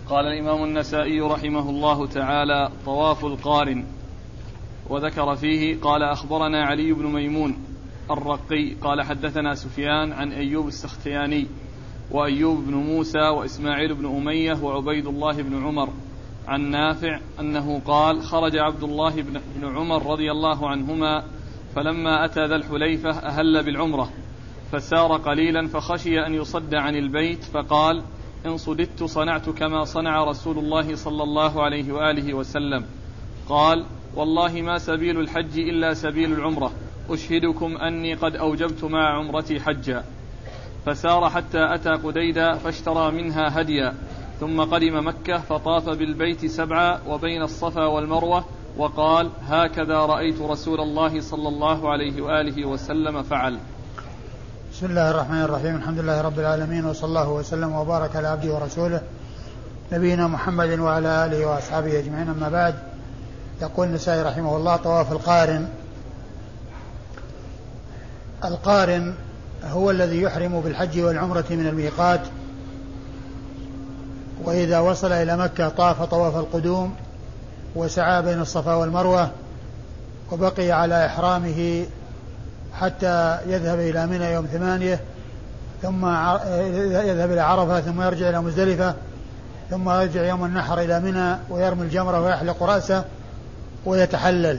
قال الإمام النسائي رحمه الله تعالى: طواف القارن. وذكر فيه قال: أخبرنا علي بن ميمون الرقي قال: حدثنا سفيان عن أيوب السختياني وأيوب بن موسى وإسماعيل بن أمية وعبيد الله بن عمر عن نافع أنه قال: خرج عبد الله بن عمر رضي الله عنهما فلما أتى ذا الحليفة أهل بالعمرة، فسار قليلا فخشي أن يصد عن البيت، فقال: إن صددت صنعت كما صنع رسول الله صلى الله عليه وآله وسلم. قال: والله ما سبيل الحج إلا سبيل العمرة، أشهدكم أني قد أوجبت مع عمرتي حجا. فسار حتى أتى قديدا فاشترى منها هديا، ثم قدم مكة فطاف بالبيت 7 وبين الصفا والمروة، وقال: هكذا رأيت رسول الله صلى الله عليه وآله وسلم فعل. بسم الله الرحمن الرحيم. الحمد لله رب العالمين، وصلى الله وسلم وبارك على عبده ورسوله نبينا محمد وعلى آله وأصحابه أجمعين. أما بعد، يقول النسائي رحمه الله: طواف القارن. القارن هو الذي يحرم بالحج والعمرة من الميقات، وإذا وصل إلى مكة طاف طواف القدوم وسعى بين الصفا والمروة، وبقي على إحرامه حتى يذهب إلى منى يوم 8، ثم يذهب إلى عرفة، ثم يرجع إلى مزدلفة، ثم يرجع يوم النحر إلى منى ويرمي الجمرة ويحلق رأسه ويتحلل،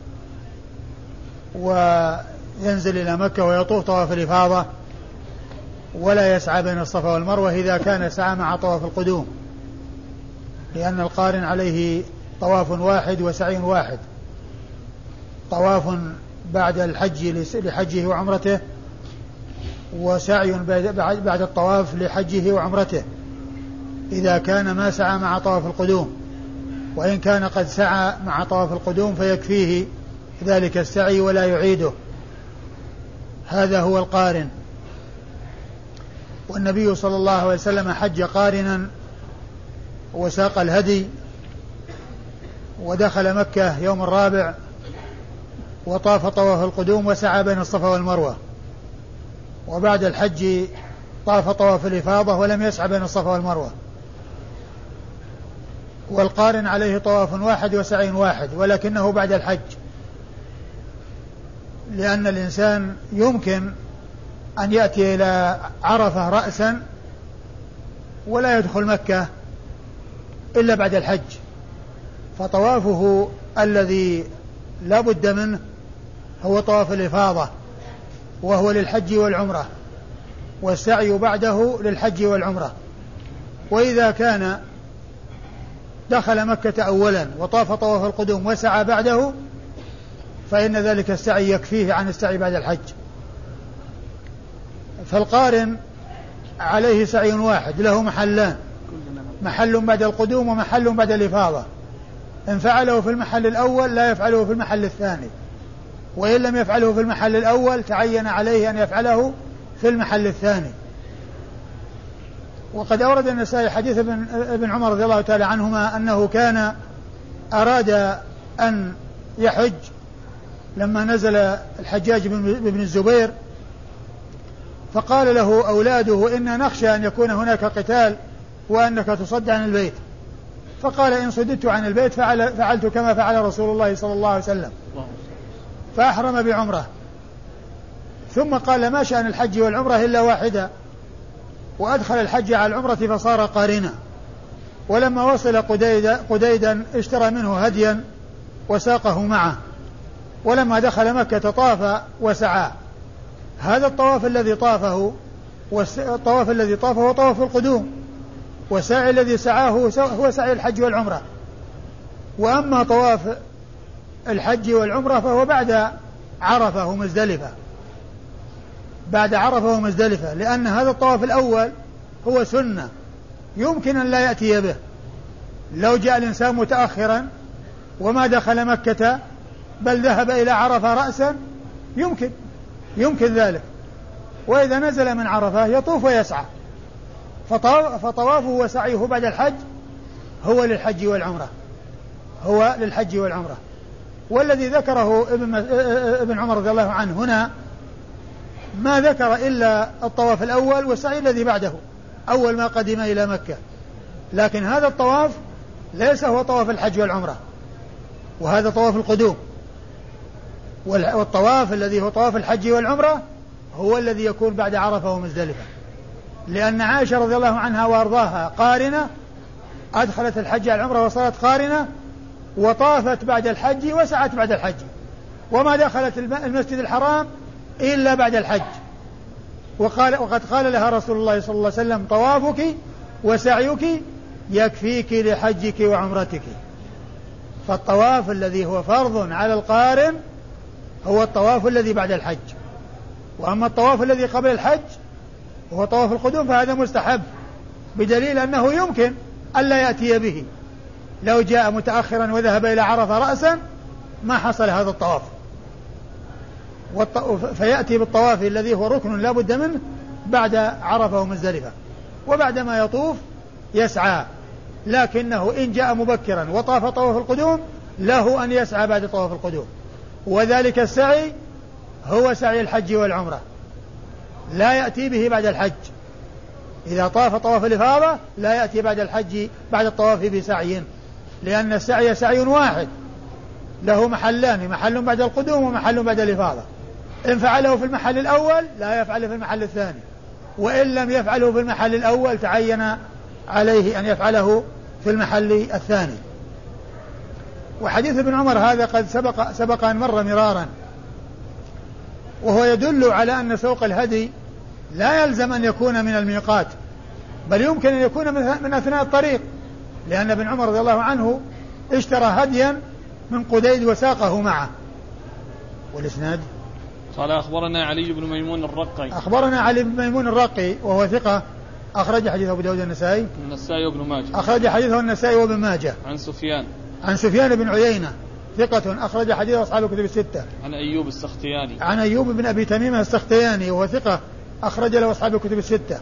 وينزل إلى مكة ويطوف طواف الإفاضة، ولا يسعى بين الصفا والمروة إذا كان سعى مع طواف القدوم، لأن القارن عليه طواف واحد وسعي واحد: طواف بعد الحج لحجه وعمرته، وسعي بعد الطواف لحجه وعمرته إذا كان ما سعى مع طواف القدوم. وإن كان قد سعى مع طواف القدوم فيكفيه ذلك السعي ولا يعيده. هذا هو القارن. والنبي صلى الله عليه وسلم حج قارنا وساق الهدي، ودخل مكة يوم 4 وطاف طواف القدوم وسعى بين الصفا والمروة، وبعد الحج طاف طواف الإفاضة ولم يسعى بين الصفا والمروة. والقارن عليه طواف واحد وسعي واحد، ولكنه بعد الحج، لأن الإنسان يمكن أن يأتي إلى عرفة رأسا ولا يدخل مكة إلا بعد الحج، فطوافه الذي لا بد منه هو طواف الإفاضة، وهو للحج والعمرة، والسعي بعده للحج والعمرة. وإذا كان دخل مكة أولا وطاف طواف القدوم وسعى بعده، فإن ذلك السعي يكفيه عن السعي بعد الحج. فالقارن عليه سعي واحد له محلان: محل بعد القدوم ومحل بعد الإفاضة. إن فعله في المحل الأول لا يفعله في المحل الثاني، وإن لم يفعله في المحل الأول تعين عليه أن يفعله في المحل الثاني. وقد أورد النسائي حديث ابن عمر رضي الله تعالى عنهما أنه كان أراد أن يحج لما نزل الحجاج بن الزبير، فقال له أولاده: إنا نخشى أن يكون هناك قتال وأنك تصد عن البيت. فقال: إن صددت عن البيت فعلت كما فعل رسول الله صلى الله عليه وسلم، فأحرم بعمرة. ثم قال: ما شأن الحج والعمرة إلا واحدة، وأدخل الحج على العمرة فصار قارنا. ولما وصل قديدا اشترى منه هديا وساقه معه، ولما دخل مكة طاف وسعى. هذا الطواف الذي طافه والطواف الذي طافه هو طواف القدوم، والسعي الذي سعاه هو سعي الحج والعمرة. وأما طواف الحج والعمرة فهو بعد عرفة ومزدلفة، بعد عرفة ومزدلفة، لأن هذا الطواف الأول هو سنة يمكن أن لا يأتي به. لو جاء الإنسان متأخرا وما دخل مكة بل ذهب إلى عرفة رأسا يمكن ذلك، وإذا نزل من عرفة يطوف ويسعى. فطوافه وسعيه بعد الحج هو للحج والعمرة. والذي ذكره ابن عمر رضي الله عنه هنا ما ذكر إلا الطواف الأول والسعي الذي بعده أول ما قدم إلى مكة، لكن هذا الطواف ليس هو طواف الحج والعمرة، وهذا طواف القدوم. والطواف الذي هو طواف الحج والعمرة هو الذي يكون بعد عرفة ومزدلفة، لأن عائشة رضي الله عنها وأرضاها قارنة، أدخلت الحج على العمرة وصارت قارنة، وطافت بعد الحج وسعت بعد الحج، وما دخلت المسجد الحرام إلا بعد الحج. وقد قال لها رسول الله صلى الله عليه وسلم: طوافك وسعيك يكفيك لحجك وعمرتك. فالطواف الذي هو فرض على القارن هو الطواف الذي بعد الحج، وأما الطواف الذي قبل الحج وهو طواف القدوم فهذا مستحب، بدليل أنه يمكن ألا يأتي به، لو جاء متأخرا وذهب إلى عرفة رأسا ما حصل هذا الطواف، فيأتي بالطواف الذي هو ركن لا بد منه بعد عرفة ومزدلفة، وبعدما يطوف يسعى. لكنه إن جاء مبكرا وطاف طواف القدوم له أن يسعى بعد طواف القدوم، وذلك السعي هو سعي الحج والعمرة، لا يأتي به بعد الحج. إذا طاف طواف الإفاضة لا يأتي بعد الحج بعد الطواف بسعي، لأن السعي سعي واحد له محلان، محل بعد القدوم ومحل بعد الإفاضة. إن فعله في المحل الأول لا يفعله في المحل الثاني، وإن لم يفعله في المحل الأول تعين عليه أن يفعله في المحل الثاني. وحديث ابن عمر هذا قد سبق أن مر مرارا، وهو يدل على أن سوق الهدي لا يلزم أن يكون من الميقات، بل يمكن أن يكون من أثناء الطريق، لأن ابن عمر رضي الله عنه اشترى هديا من قديد وساقه معه. والإسناد قال أخبرنا علي بن ميمون الرقي. أخبرنا علي بن ميمون الرقي وهو ثقة، أخرج حديثه أبو داود النسائي وابن ماجه. أخرج حديثه النسائي وابن ماجه. عن سفيان بن عيينة ثقة، أخرج حديثه أصحاب الكتب الستة. عن أيوب بن أبي تميم السختياني وهو ثقة، أخرج له أصحاب الكتب الستة.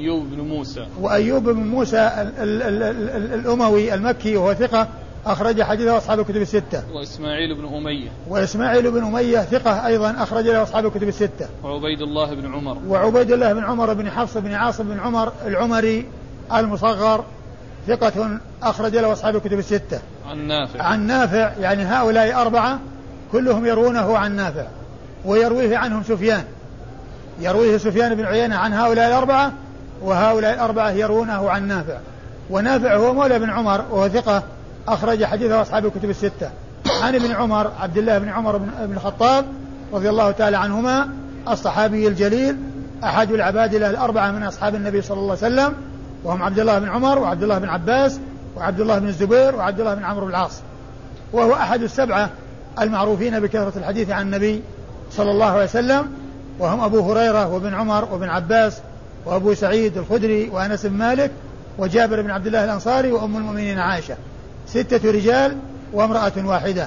وأيوب بن موسى الأموي المكي وهو ثقة، أخرج حديثه أصحاب الكتب الستة. وإسماعيل بن أمية ثقة أيضا، أخرج له أصحاب الكتب الستة. وعبيد الله بن عمر بن حفص بن عاصم بن عمر العمري المصغر ثقة، أخرج له أصحاب الكتب الستة. عن نافع، يعني هؤلاء أربعة كلهم يروونه عن نافع، ويرويه عنهم سفيان، يرويه سفيان بن عيينة عن هؤلاء الأربعة، وهؤلاء الأربعة يروونه عن نافع. ونافع هو مولى بن عمر وهو ثقة، أخرج حديثه أصحاب الكتب الستة. عن ابن عمر عبد الله بن عمر بن الخطاب رضي الله تعالى عنهما، الصحابي الجليل، أحد العبادلة الأربعة من أصحاب النبي صلى الله عليه وسلم، وهم عبد الله بن عمر وعبد الله بن عباس وعبد الله بن الزبير وعبد الله بن عمرو بن العاص، وهو أحد السبعة المعروفين بكثرة الحديث عن النبي صلى الله عليه وسلم، وهم أبو هريرة وابن عمر وابن عباس وأبو سعيد الخدري وأنس بن مالك وجابر بن عبد الله الأنصاري وأم المؤمنين عائشة، 6 رجال وامرأة واحدة.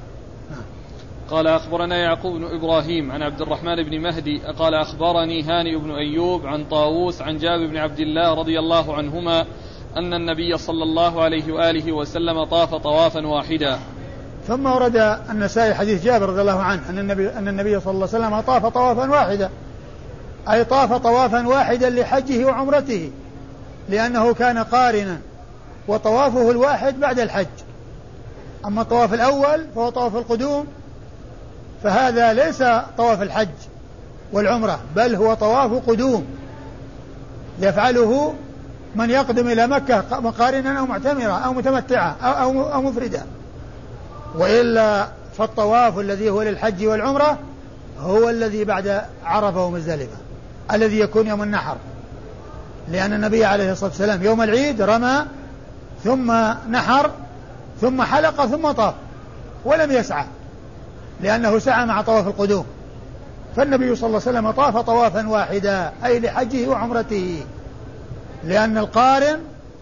قال أخبرنا يعقوب بن إبراهيم عن عبد الرحمن بن مهدي قال أخبرني هانئ بن أيوب عن طاووس عن جابر بن عبد الله رضي الله عنهما أن النبي صلى الله عليه وآله وسلم طاف طوافا واحدا. ثم ورد النسائي حديث جابر رضي الله عنه أن النبي صلى الله عليه وسلم طاف طوافا واحدا، أي طاف طوافا واحدا لحجه وعمرته، لأنه كان قارنا، وطوافه الواحد بعد الحج. أما الطواف الأول فهو طواف القدوم، فهذا ليس طواف الحج والعمرة، بل هو طواف قدوم يفعله من يقدم إلى مكة مقارنا أو معتمرة أو متمتعة أو مفردة. وإلا فالطواف الذي هو للحج والعمرة هو الذي بعد عرفة ومزدلفة، الذي يكون يوم النحر، لأن النبي عليه الصلاة والسلام يوم العيد رمى ثم نحر ثم حلق ثم طاف، ولم يسعى، لأنه سعى مع طواف القدوم. فالنبي صلى الله عليه وسلم طاف طوافا واحدا، أي لحجه وعمرته، لأن القارن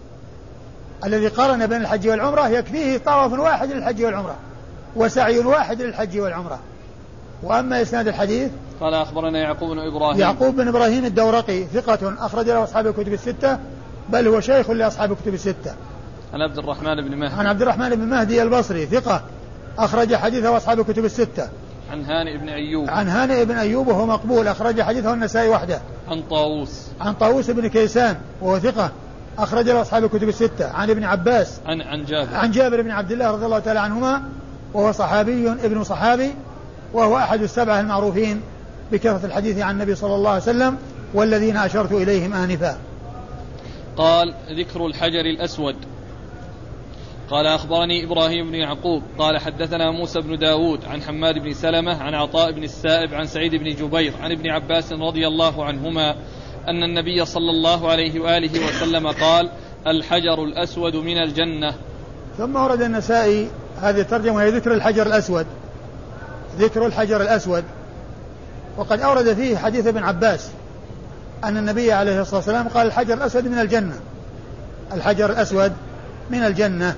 الذي قارن بين الحج والعمرة يكفيه طواف واحد للحج والعمرة وسعي واحد للحج والعمرة. وأما إسناد الحديث قال أخبرنا يعقوب بن إبراهيم الدورقي ثقة، أخرج له أصحاب الكتب الستة، بل هو شيخ لأصحاب الكتب الستة. عن عبد الرحمن بن مهدي البصري ثقة، أخرج حديثه أصحاب الكتب الستة. عن هانئ بن أيوب وهو مقبول، أخرج حديثه النسائي وحده. عن طاووس بن كيسان وهو ثقة، أخرج له أصحاب الكتب الستة. عن ابن عباس عن جابر بن عبد الله رضي الله تعالى عنهما وهو صحابي ابن صحابي وهو أحد السبعة المعروفين بكثرة الحديث عن النبي صلى الله عليه وسلم والذين أشرت إليهم آنفا. قال ذكر الحجر الأسود. قال أخبرني إبراهيم بن يعقوب قال حدثنا موسى بن داود عن حماد بن سلمة عن عطاء بن السائب عن سعيد بن جبير عن ابن عباس رضي الله عنهما أن النبي صلى الله عليه وآله وسلم قال الحجر الأسود من الجنة. ثم ورد النسائي هذه الترجمة هي ذكر الحجر الأسود. ذكر الحجر الأسود. وقد أورد فيه حديث ابن عباس أن النبي عليه الصلاة والسلام قال الحجر الأسود من الجنة. الحجر الأسود من الجنة.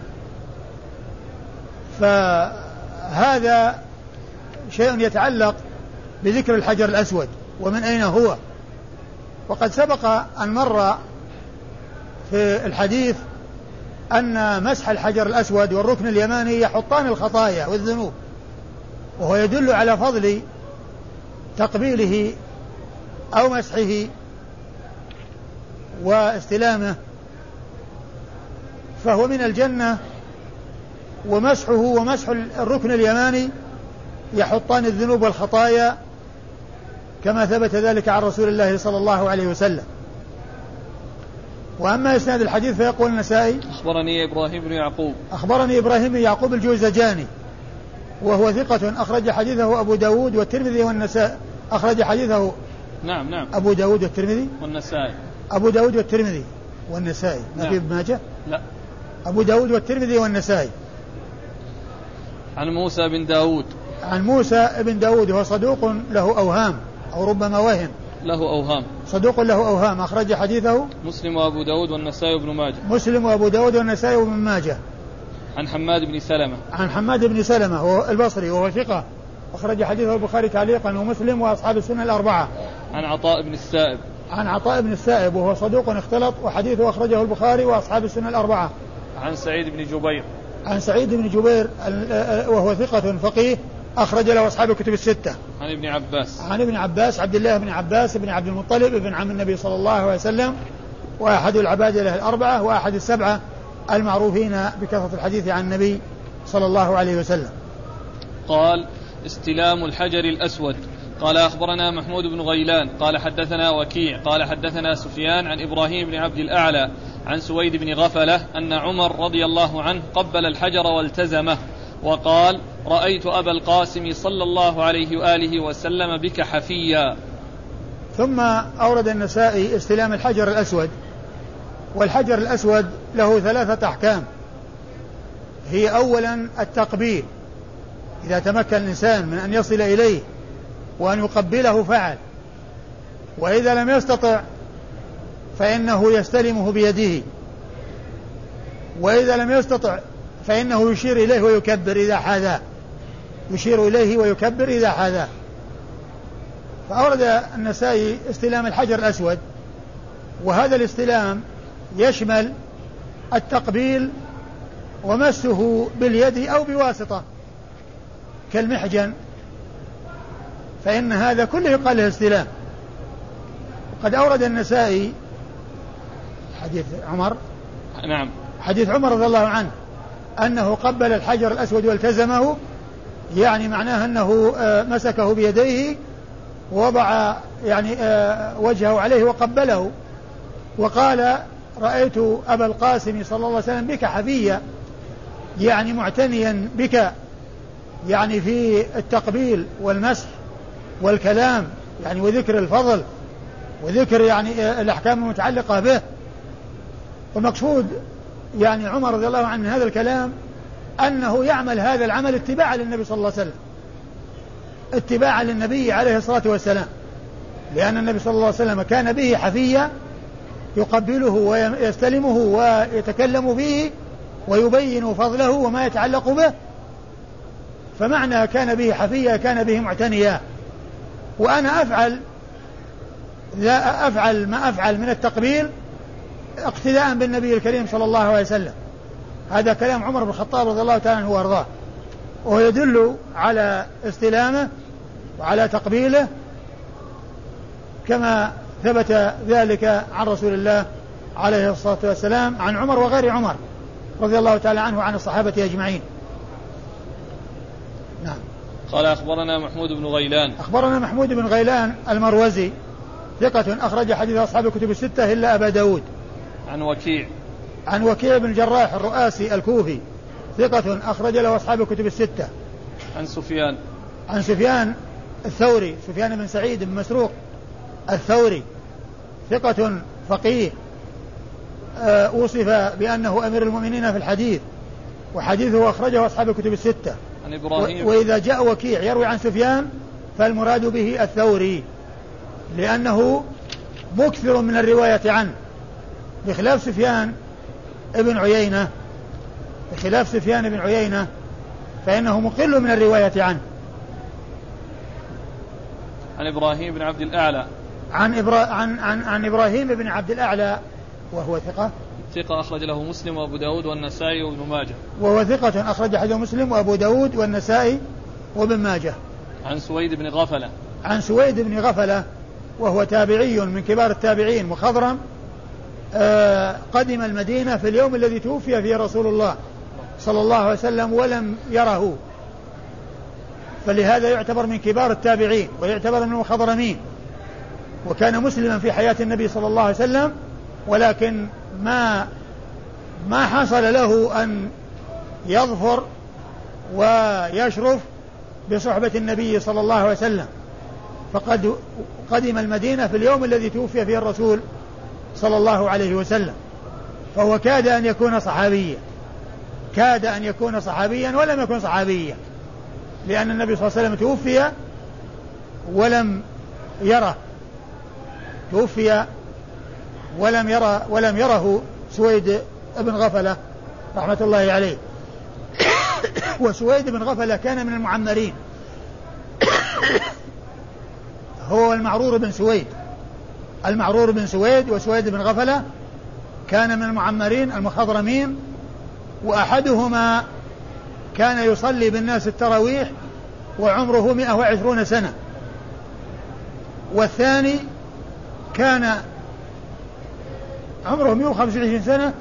فهذا شيء يتعلق بذكر الحجر الأسود ومن أين هو. وقد سبق أن مر في الحديث أن مسح الحجر الأسود والركن اليماني يحطان الخطايا والذنوب، وهو يدل على فضل تقبيله أو مسحه واستلامه، فهو من الجنة. ومسحه ومسح الركن اليماني يحطان الذنوب والخطايا كما ثبت ذلك عن رسول الله صلى الله عليه وسلم. وأما إسناد الحديث فيقول النسائي أخبرني إبراهيم بن يعقوب الجوزجاني وهو ثقة أخرج حديثه أبو داود والترمذي والنسائي. أخرج حديثه نعم أبو داود والترمذي والنسائي. أبو داود والترمذي والنسائي ما في ابن ماجه. لا أبو داود والترمذي والنسائي. عن موسى بن داود. عن موسى بن داود وهو صدوق له أوهام أو ربما وهم. له أوهام. صدوق له أوهام. أخرج حديثه مسلم وأبو داود والنسائي وابن ماجه. مسلم وأبو داود والنسائي وابن ماجه. عن حماد بن سلمة. عن حماد بن سلمة وهو البصري وهو ثقة أخرج حديثه البخاري تعليقا ومسلم وأصحاب السنة الأربعة. عن عطاء بن السائب. عن عطاء بن السائب وهو صدوق اختلط وحديثه أخرجه البخاري وأصحاب السنة الأربعة. عن سعيد بن جبير. عن سعيد بن جبير وهو ثقة فقيه أخرج له أصحاب الكتب الستة. عن ابن عباس. عن ابن عباس عبد الله بن عباس بن عبد المطلب ابن عم النبي صلى الله عليه وسلم وأحد العبادلة الأربعة وأحد السبعة المعروفين بكثرة الحديث عن النبي صلى الله عليه وسلم. قال استلام الحجر الأسود. قال أخبرنا محمود بن غيلان قال حدثنا وكيع قال حدثنا سفيان عن إبراهيم بن عبد الأعلى عن سويد بن غفلة أن عمر رضي الله عنه قبل الحجر والتزمه وقال رأيت أبا القاسم صلى الله عليه وآله وسلم بك حفيا. ثم أورد النسائي استلام الحجر الأسود. والحجر الأسود له ثلاثة أحكام. هي أولا التقبيل، إذا تمكن الإنسان من أن يصل إليه وأن يقبله فعل، وإذا لم يستطع فإنه يستلمه بيده، وإذا لم يستطع فإنه يشير إليه ويكبر إذا حاذاه. يشير إليه ويكبر إذا حاذاه. فأورد النسائي استلام الحجر الأسود، وهذا الاستلام يشمل التقبيل ومسه باليد أو بواسطة كالمحجن، فإن هذا كله قال له استلام. وقد أورد النسائي حديث عمر. نعم. حديث عمر رضي الله عنه أنه قبل الحجر الأسود والتزمه، يعني معناه أنه مسكه بيديه ووضع يعني وجهه عليه وقبله، وقال رأيت أبا القاسم صلى الله عليه وسلم بك حفيا، يعني معتنيا بك، يعني في التقبيل والمسح والكلام، يعني وذكر الفضل وذكر يعني الأحكام المتعلقة به. ومقصود يعني عمر رضي الله عنه من هذا الكلام أنه يعمل هذا العمل اتباعا للنبي صلى الله عليه وسلم، اتباعا للنبي عليه الصلاة والسلام، لأن النبي صلى الله عليه وسلم كان به حفيا يقبله ويستلمه ويتكلم به ويبين فضله وما يتعلق به. فمعنى كان به حفيا كان به معتنيا. وأنا أفعل ما أفعل من التقبيل اقتداء بالنبي الكريم صلى الله عليه وسلم. هذا كلام عمر بن الخطاب رضي الله تعالى عنه وارضاه، وهو يدل على استلامه وعلى تقبيله كما ثبت ذلك عن رسول الله عليه الصلاة والسلام عن عمر وغير عمر رضي الله تعالى عنه وعن الصحابة أجمعين. نعم. قال أخبرنا محمود بن غيلان. أخبرنا محمود بن غيلان المروزي ثقة أخرج حديث أصحاب الكتب الستة إلا أبا داود. عن وكيع بن الجراح الرؤاسي الكوفي ثقة أخرج له أصحاب الكتب الستة. عن سفيان الثوري سفيان بن سعيد بن مسروق الثوري ثقة فقيه أوصف بأنه أمير المؤمنين في الحديث وحديثه أخرجه أصحاب الكتب الستة. عن إبراهيم. وإذا جاء وكيع يروي عن سفيان فالمراد به الثوري لأنه مكثر من الرواية عنه بخلاف سفيان بن عيينة فإنه مقل من الرواية عنه. عن إبراهيم بن عبد الأعلى. عن إبراهيم بن عبد الأعلى وهو ثقة أخرج له مسلم وأبو داود والنسائي وابن ماجه. وهو ثقة أخرج حديث مسلم وأبو داود والنسائي وابن ماجه. عن سويد بن غفلة وهو تابعي من كبار التابعين مخضرم قدم المدينة في اليوم الذي توفي فيه رسول الله صلى الله عليه وسلم ولم يره فلهذا يعتبر من كبار التابعين ويعتبر من المخضرمين وكان مسلما في حياة النبي صلى الله عليه وسلم ولكن ما حصل له أن يظفر ويشرف بصحبة النبي صلى الله عليه وسلم فقد قدم المدينة في اليوم الذي توفي فيه الرسول صلى الله عليه وسلم فهو كاد أن يكون صحابيا ولم يكن صحابيا لأن النبي صلى الله عليه وسلم ولم يره سويد بن غفلة رحمة الله عليه. وسويد بن غفلة كان من المعمرين هو المعرور بن سويد وسويد بن غفلة كان من المعمرين المخضرمين وأحدهما كان يصلي بالناس التراويح وعمره 120 سنة والثاني كان عمره 125 سنة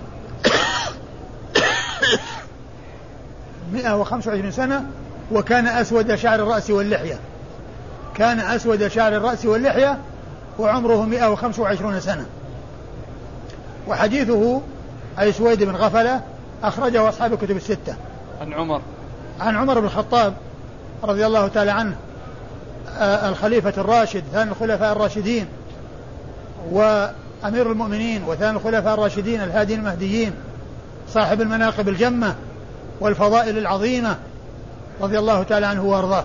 125 سنة وكان أسود شعر الرأس واللحية وعمره 125 سنة. وحديثه أي سويد بن غفلة أخرجه أصحاب الكتب الستة. عن عمر بن الخطاب رضي الله تعالى عنه الخليفة الراشد ثاني الخلفاء الراشدين وأمير المؤمنين وثاني الخلفاء الراشدين الهادين المهديين صاحب المناقب الجمة والفضائل العظيمة رضي الله تعالى عنه وارضاه.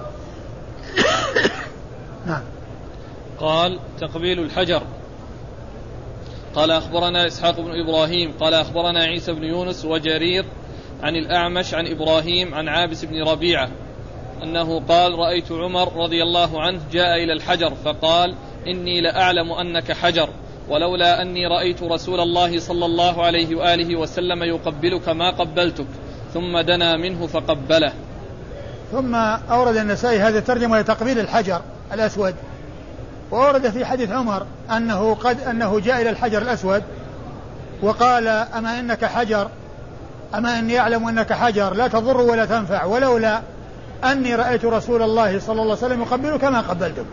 نعم. قال تقبيل الحجر. قال أخبرنا إسحاق بن إبراهيم قال أخبرنا عيسى بن يونس وجرير عن الأعمش عن إبراهيم عن عابس بن ربيعة أنه قال رأيت عمر رضي الله عنه جاء إلى الحجر فقال إني لأعلم أنك حجر ولولا أني رأيت رسول الله صلى الله عليه وآله وسلم يقبلك ما قبلتك ثم دنا منه فقبله. ثم أورد النسائي هذا الترجمة لتقبيل الحجر الأسود وأورد في حديث عمر أنه جاء إلى الحجر الأسود وقال أما إني أعلم أنك حجر لا تضر ولا تنفع ولولا أني رأيت رسول الله صلى الله عليه وسلم يقبلك ما قبلتك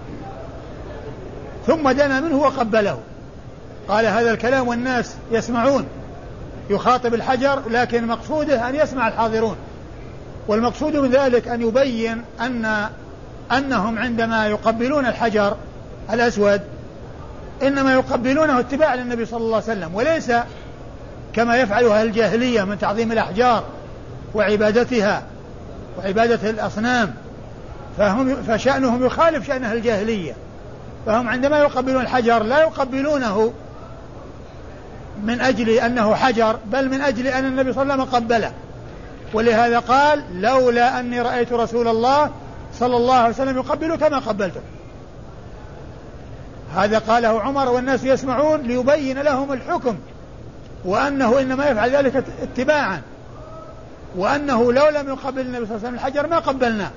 ثم دنا منه وقبله. قال هذا الكلام والناس يسمعون يخاطب الحجر لكن مقصوده أن يسمع الحاضرون والمقصود من ذلك أن يبين أنهم عندما يقبلون الحجر الأسود إنما يقبلونه اتباعا للنبي صلى الله عليه وسلم وليس كما يفعلها الجاهلية من تعظيم الأحجار وعبادتها وعبادة الأصنام فشأنهم يخالف شأنها الجاهلية فهم عندما يقبلون الحجر لا يقبلونه من أجل أنه حجر بل من أجل أن النبي صلى الله عليه وسلم قبله ولهذا قال لولا أني رأيت رسول الله صلى الله عليه وسلم يقبلك ما قبلته. هذا قاله عمر والناس يسمعون ليبين لهم الحكم وأنه إنما يفعل ذلك اتباعا وأنه لو لم يقبل النبي صلى الله عليه وسلم الحجر ما قبلنا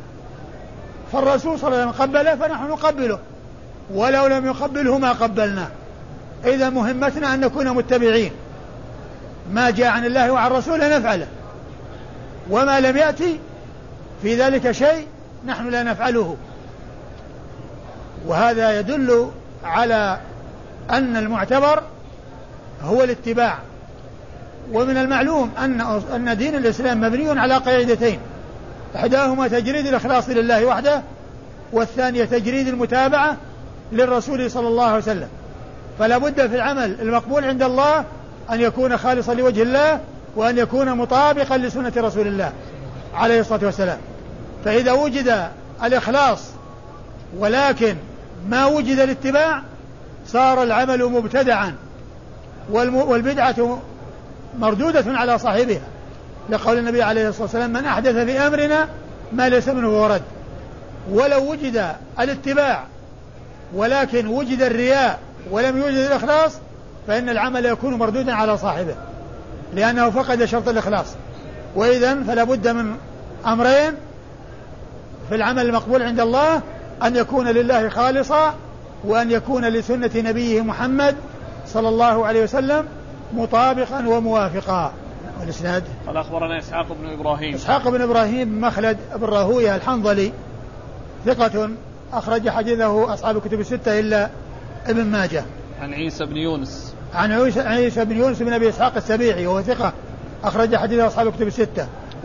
فالرسول صلى الله عليه وسلم قبله فنحن نقبله ولو لم يقبله ما قبلنا إذا مهمتنا أن نكون متبعين، ما جاء عن الله وعن رسوله نفعله، وما لم يأتي في ذلك شيء نحن لا نفعله. وهذا يدل على أن المعتبر هو الاتباع. ومن المعلوم أن دين الإسلام مبني على قاعدتين، إحداهما تجريد الإخلاص لله وحده، والثانية تجريد المتابعة للرسول صلى الله عليه وسلم. فلا بد في العمل المقبول عند الله أن يكون خالصا لوجه الله، وأن يكون مطابقا لسنة رسول الله عليه الصلاة والسلام. فإذا وجد الإخلاص ولكن ما وجد الاتباع صار العمل مبتدعا، والبدعة مردودة على صاحبها، لقول النبي عليه الصلاة والسلام: من أحدث في أمرنا ما ليس منه ورد. ولو وجد الاتباع ولكن وجد الرياء ولم يوجد الإخلاص فإن العمل يكون مردودا على صاحبه، لأنه فقد شرط الإخلاص. وإذن فلا بد من أمرين في العمل المقبول عند الله: أن يكون لله خالصا، وأن يكون لسنة نبيه محمد صلى الله عليه وسلم مطابقا وموافقا. والإسناد قال أخبرنا إسحاق بن إبراهيم مخلد بن راهويه الحنظلي ثقة أخرج حديثه أصحاب الكتب الستة إلا ابن ماجه. عن عيسى بن يونس بن أبي إسحاق السبيعي وهو ثقة أخرج حديثه أصحاب الكتب الستة.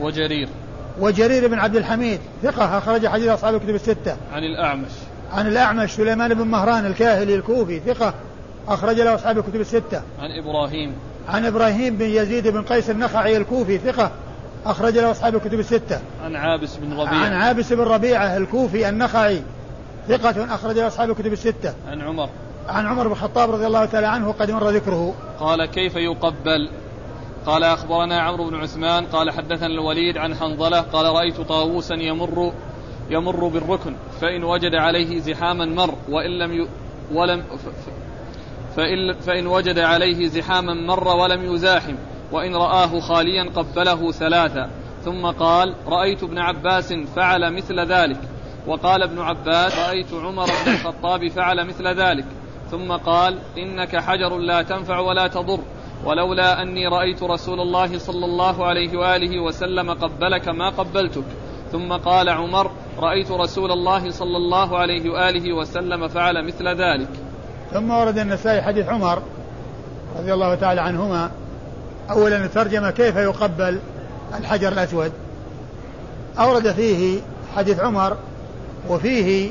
وجرير بن عبد الحميد ثقة أخرج حديث أصحاب الكتب الستة. عن الأعمش سليمان بن مهران الكاهلي الكوفي ثقة أخرج له أصحاب الكتب الستة. عن إبراهيم بن يزيد بن قيس النخعي الكوفي ثقة أخرج له أصحاب الكتب الستة. عن عابس بن ربيعة الكوفي النخعي ثقة أخرج له أصحاب الكتب الستة. عن عمر بن الخطاب رضي الله تعالى عنه قد مر ذكره. قال: كيف يقبل؟ قال: أخبرنا عمرو بن عثمان قال حدثنا الوليد عن حنظلة قال: رأيت طاووسا يمر بالركن، فإن وجد عليه زحاما مر، فإن وجد عليه زحاما مر ولم يزاحم، وإن رآه خاليا قبله 3. ثم قال: رأيت ابن عباس فعل مثل ذلك. وقال ابن عباس: رأيت عمر بن الخطاب فعل مثل ذلك. ثم قال: إنك حجر لا تنفع ولا تضر، ولولا أني رأيت رسول الله صلى الله عليه وآله وسلم قبلك ما قبلتك. ثم قال عمر: رأيت رسول الله صلى الله عليه وآله وسلم فعل مثل ذلك. ثم ورد النسائي حديث عمر رضي الله تعالى عنهما. أولا الترجمة: كيف يقبل الحجر الأسود. أورد فيه حديث عمر، وفيه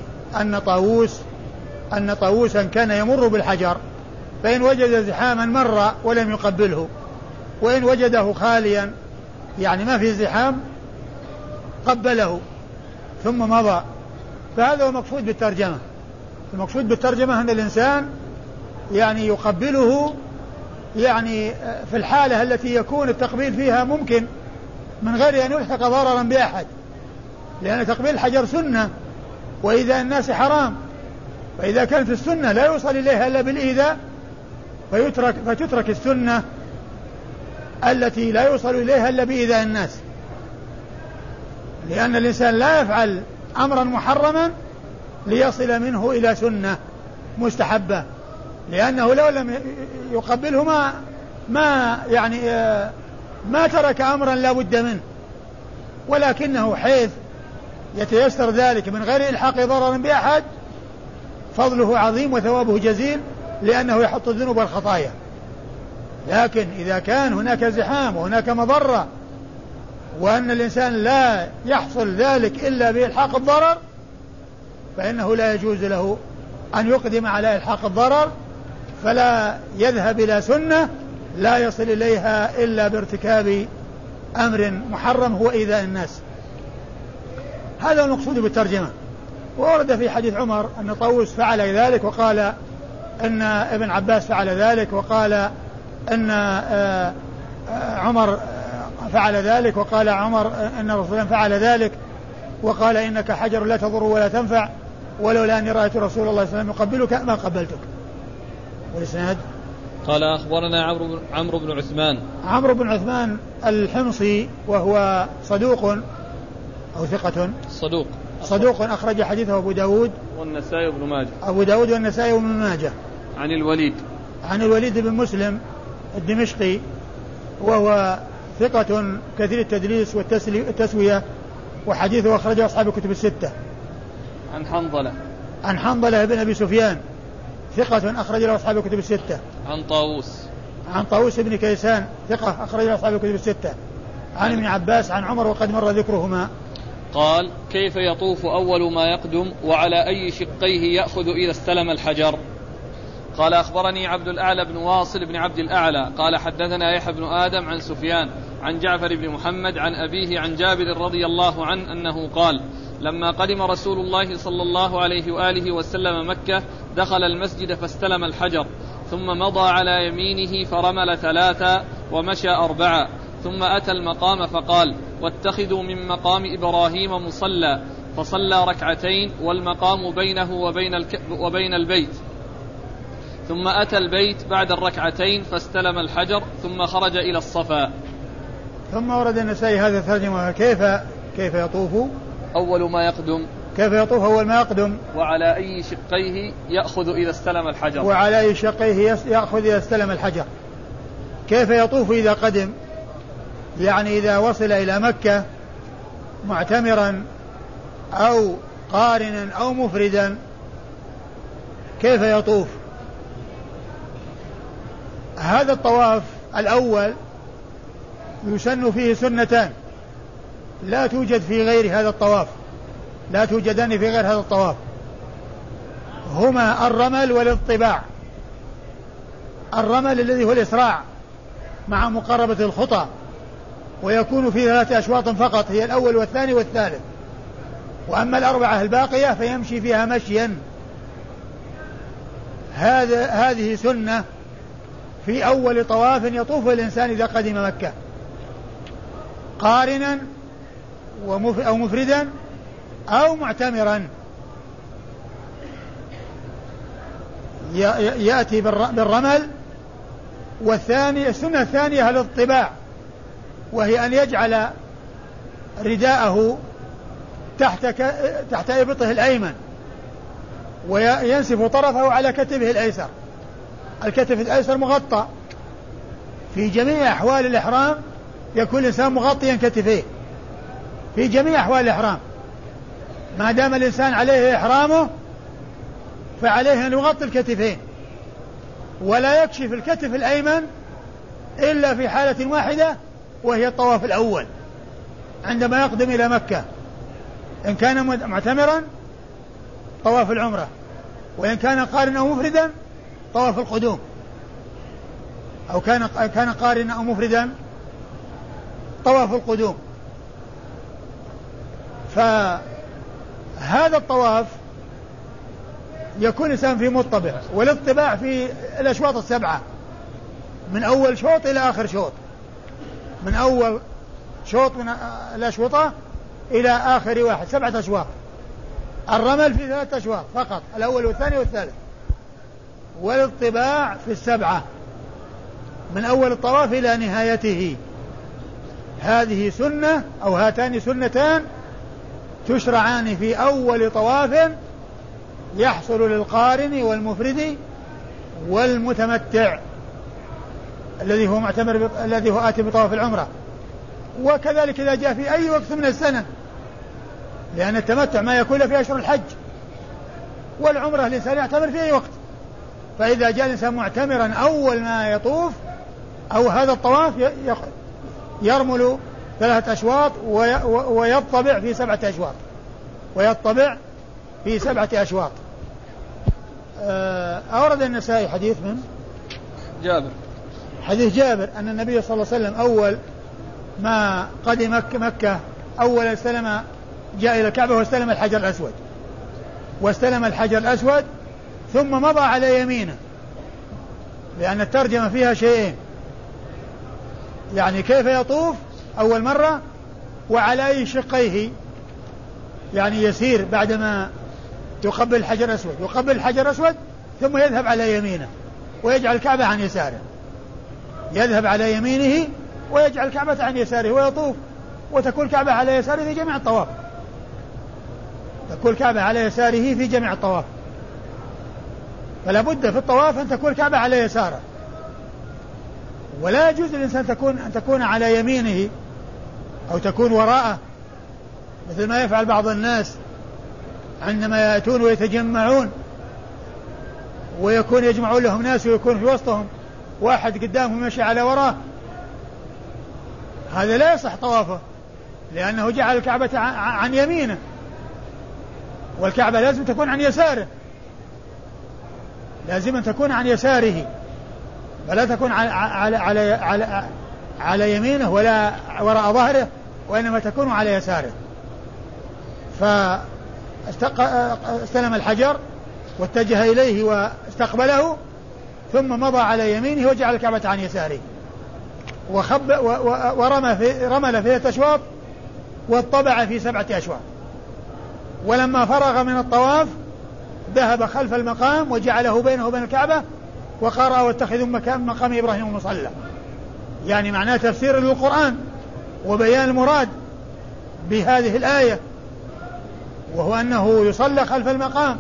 أن طاووسا كان يمر بالحجر، فإن وجد زحاما مر ولم يقبله، وإن وجده خاليا يعني ما في زحام قبله ثم مضى. فهذا هو المقصود بالترجمة. المقصود بالترجمة أن الإنسان يعني يقبله يعني في الحالة التي يكون التقبيل فيها ممكن من غير أن يلحق ضررا بأحد، لأن تقبيل الحجر سنة وإيذاء الناس حرام، فإذا كانت السنة لا يوصل إليها إلا بالإيذاء فتترك السنة التي لا يوصل إليها إلا بإيذاء الناس، لأن الإنسان لا يفعل أمرا محرما ليصل منه إلى سنة مستحبة، لأنه لو لم يقبله ما ترك أمرا لا بد منه، ولكنه حيث يتيسر ذلك من غير إلحاق ضرر بأحد فضله عظيم وثوابه جزيل، لأنه يحط الذنوب والخطايا. لكن إذا كان هناك زحام وهناك مضرة وأن الإنسان لا يحصل ذلك إلا بإلحاق الضرر فإنه لا يجوز له أن يقدم على إلحاق الضرر، فلا يذهب إلى سنة لا يصل إليها إلا بارتكاب أمر محرم هو إيذاء الناس. هذا المقصود بالترجمة. وورد في حديث عمر أن طاووس فعل ذلك، وقال أن ابن عباس فعل ذلك، وقال أن عمر فعل ذلك، وقال عمر أن رسول الله فعل ذلك، وقال: إنك حجر لا تضر ولا تنفع، ولولا أني رأيت رسول الله صلى الله عليه وسلم يقبلك ما قبلتك. والإسناد قال: أخبرنا عمرو بن عثمان الحمصي وهو صدوق أو ثقة صدوق أخرج حديثه أبو داود والنسائي وابن ماجه. عن عن الوليد بن مسلم الدمشقي وهو ثقة كثير التدليس والتسوية وحديثه أخرجه أصحاب الكتب الستة. عن حنظلة بن أبي سفيان ثقة أخرج له أصحاب الكتب الستة. عن طاووس بن كيسان ثقة أخرج له أصحاب الكتب الستة. عن ابن عباس عن عمر وقد مر ذكرهما. قال: كيف يطوف أول ما يقدم وعلى أي شقيه يأخذ إذا استلم الحجر؟ قال: أخبرني عبد الأعلى بن واصل بن عبد الأعلى قال: حدثنا يحيى بن آدم عن سفيان عن جعفر بن محمد عن أبيه عن جابر رضي الله عنه أنه قال: لما قدم رسول الله صلى الله عليه وآله وسلم مكة دخل المسجد فاستلم الحجر، ثم مضى على يمينه فرمل 3 ومشى 4، ثم أتى المقام فقال: واتخذوا من مقام إبراهيم مصلى، فصلى 2 ركعتين والمقام بينه وبين البيت، ثم أتى البيت بعد 2 ركعتين فاستلم الحجر، ثم خرج إلى الصفا. ثم ورد النسائي هذا الترجمة: كيف يطوف أول ما يقدم، كيف يطوف أول ما يقدم، وعلى أي شقيه يأخذ إذا استلم الحجر، وعلى أي شقيه يأخذ إذا استلم الحجر. كيف يطوف إذا قدم، يعني إذا وصل إلى مكة معتمرا أو قارنا أو مفردا كيف يطوف. هذا الطواف الأول يسن فيه سنتان لا توجد في غير هذا الطواف، لا توجدان في غير هذا الطواف، هما الرمل والاضطباع. الرمل الذي هو الإسراع مع مقاربة الخطى، ويكون في 3 أشواط فقط، هي الأول والثاني والثالث، وأما 4 الباقية فيمشي فيها مشيا. هذه سنة في أول طواف يطوف الإنسان إذا قدم مكة، قارنا أو مفردا أو معتمرا. يأتي بالرمل. السنة الثانية الاضطباع، وهي أن يجعل رداءه تحت إبطه الأيمن وينسف طرفه على كتفه الأيسر. الكتف الأيسر مغطى في جميع أحوال الإحرام، يكون الإنسان مغطيا كتفيه في جميع أحوال الإحرام، ما دام الإنسان عليه إحرامه فعليه أن يغطي الكتفين، ولا يكشف الكتف الأيمن إلا في حالة واحدة، وهي الطواف الأول عندما يقدم إلى مكة، إن كان معتمرا طواف العمرة، وإن كان قارنا أو مفردا طواف القدوم، أو كان قارنا أو مفردا طواف القدوم. فهذا الطواف يكون الإنسان في مطبع، والاطباع في الأشواط 7 من أول شوط إلى آخر شوط، من أول شوط من الأشوطة إلى آخر واحد 7 أشواط. الرمل في 3 أشواط فقط، الأول والثاني والثالث، والاطباع في 7 من أول الطواف إلى نهايته. هذه سنة أو هاتان سنتان تشرعان في أول طواف يحصل للقارن والمفرد والمتمتع الذي هو معتمر الذي هو آتي بطواف العمرة، وكذلك إذا جاء في أي وقت من السنة، لأن التمتع ما يكون في أشهر الحج، والعمرة الإنسان يعتمر في أي وقت. فإذا جاء الإنسان معتمرا أول ما يطوف أو هذا الطواف يرمل 3 أشواط ويطبع في 7 أشواط، ويطبع في 7 أشواط. أورد النسائي حديث من جابر، حديث جابر أن النبي صلى الله عليه وسلم أول ما قدم مكة أول استلم، جاء إلى الكعبة واستلم الحجر الأسود، واستلم الحجر الأسود ثم مضى على يمينه، لأن الترجمة فيها شيئين، يعني كيف يطوف أول مرة وعلى أي شقيه، يعني يسير بعدما يقبل الحجر الأسود، يقبل الحجر الأسود ثم يذهب على يمينه ويجعل الكعبة عن يساره، يذهب على يمينه ويجعل الكعبة عن يساره ويطوف، وتكون الكعبة على يساره في جميع الطواف، تكون الكعبة على يساره في جميع الطواف. فلا بد في الطواف أن تكون الكعبة على يساره، ولا يجوز للإنسان أن تكون على يمينه أو تكون وراءه مثل ما يفعل بعض الناس عندما يأتون ويتجمعون ويكون يجمعون لهم ناس ويكون في وسطهم واحد قدامهم يمشي على وراه، هذا لا يصح طوافه، لأنه جعل الكعبة عن يمينه، والكعبة لازم تكون عن يساره، لازم أن تكون عن يساره، فلا تكون على يمينه ولا وراء ظهره، وإنما تكون على يساره. فاستلم الحجر واتجه إليه واستقبله، ثم مضى على يمينه وجعل الكعبة عن يساره، ورمل في 3 أشواط واطبع في 7 أشواط. ولما فرغ من الطواف ذهب خلف المقام وجعله بينه وبين الكعبة وقرأ واتخذوا مقام إبراهيم مصلى، يعني معناه تفسير للقرآن وبيان المراد بهذه الآية، وهو أنه يصلى خلف المقام.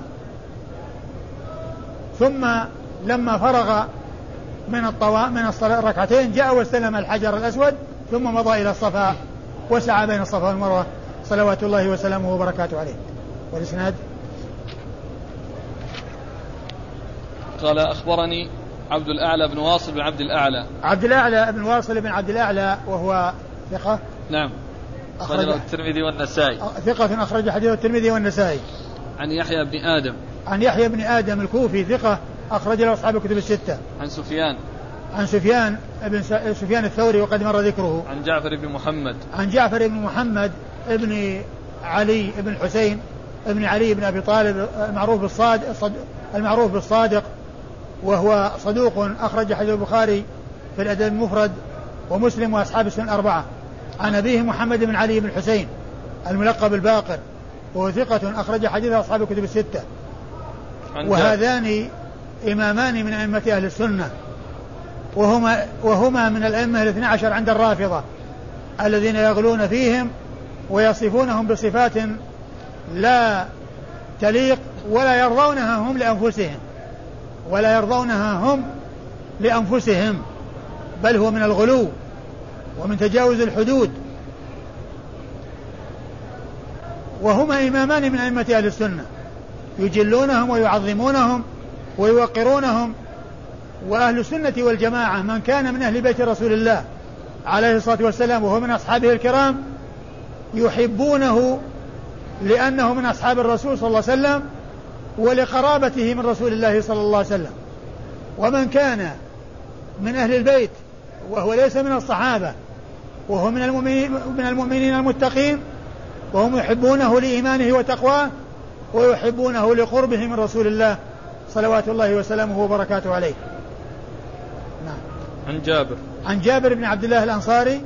ثم لما فرغ من الطواف من الصلاة الركعتين جاء واستلم الحجر الأسود، ثم مضى إلى الصفا وسعى بين الصفا والمروة صلوات الله وسلامه وبركاته عليه. والإسناد قال أخبرني عبد الأعلى بن واصل بن عبد الأعلى. عبد الأعلى بن واصل بن عبد الأعلى وهو ثقة. نعم. أخرج الترمذي والنسائي. ثقة أخرج حديث الترمذي والنسائي. عن يحيى بن آدم. عن يحيى بن آدم الكوفي ثقة أخرج له أصحاب الكتب الستة. عن سفيان. عن سفيان بن سفيان الثوري وقد مر ذكره. عن جعفر بن محمد. عن جعفر بن محمد ابن علي بن الحسين ابن علي بن أبي طالب المعروف بالصادق، وهو صدوق أخرج حديث البخاري في الأدب المفرد ومسلم وأصحاب السنن 4. عن أبيه محمد بن علي بن الحسين الملقب الباقر، وهو ثقة أخرج حديث أصحاب الكتب الستة. وهذان إمامان من أئمة أهل السنة، وهما من الأئمة 12 عند الرافضة الذين يغلون فيهم ويصفونهم بصفات لا تليق ولا يرضونها هم لأنفسهم، بل هو من الغلو ومن تجاوز الحدود. وهما إمامان من أئمة أهل السنة يجلونهم ويعظمونهم ويوقرونهم. وأهل السنة والجماعة من كان من أهل بيت رسول الله عليه الصلاة والسلام وهو من أصحابه الكرام يحبونه لأنه من أصحاب الرسول صلى الله عليه وسلم ولقرابته من رسول الله صلى الله عليه وسلم. ومن كان من أهل البيت وهو ليس من الصحابة وهو من المؤمنين المتقين، وهم يحبونه لإيمانه وتقواه ويحبونه لقربه من رسول الله صلوات الله وسلامه وبركاته عليه. نعم. عن جابر بن عبد الله الأنصاري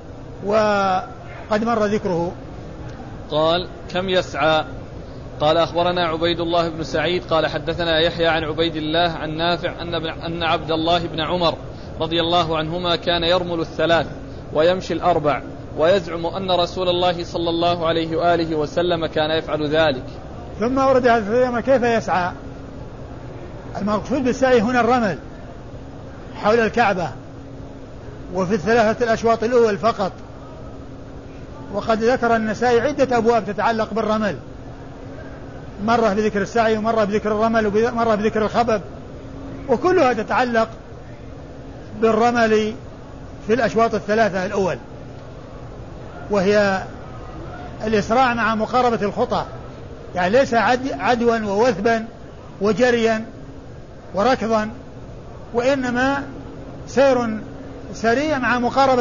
وقد مر ذكره. قال: كم يسعى؟ قال: أخبرنا عبيد الله بن سعيد قال حدثنا يحيى عن عبيد الله عن نافع أن عبد الله بن عمر رضي الله عنهما كان يرمل 3 ويمشي 4 ويزعم أن رسول الله صلى الله عليه وآله وسلم كان يفعل ذلك. ثم ورد هذا كيف يسعى. المقصود بالسعي هنا الرمل حول الكعبة وفي 3 الأشواط الأول فقط. وقد ذكر النسائي عدة أبواب تتعلق بالرمل، مرة بذكر السعي ومرة بذكر الرمل ومرة بذكر الخبب، وكلها تتعلق بالرمل في الأشواط 3 الأول، وهي الإسراع مع مقاربة الخطى، يعني ليس عدوا ووثبا وجريا وركضا، وإنما سير سريع مع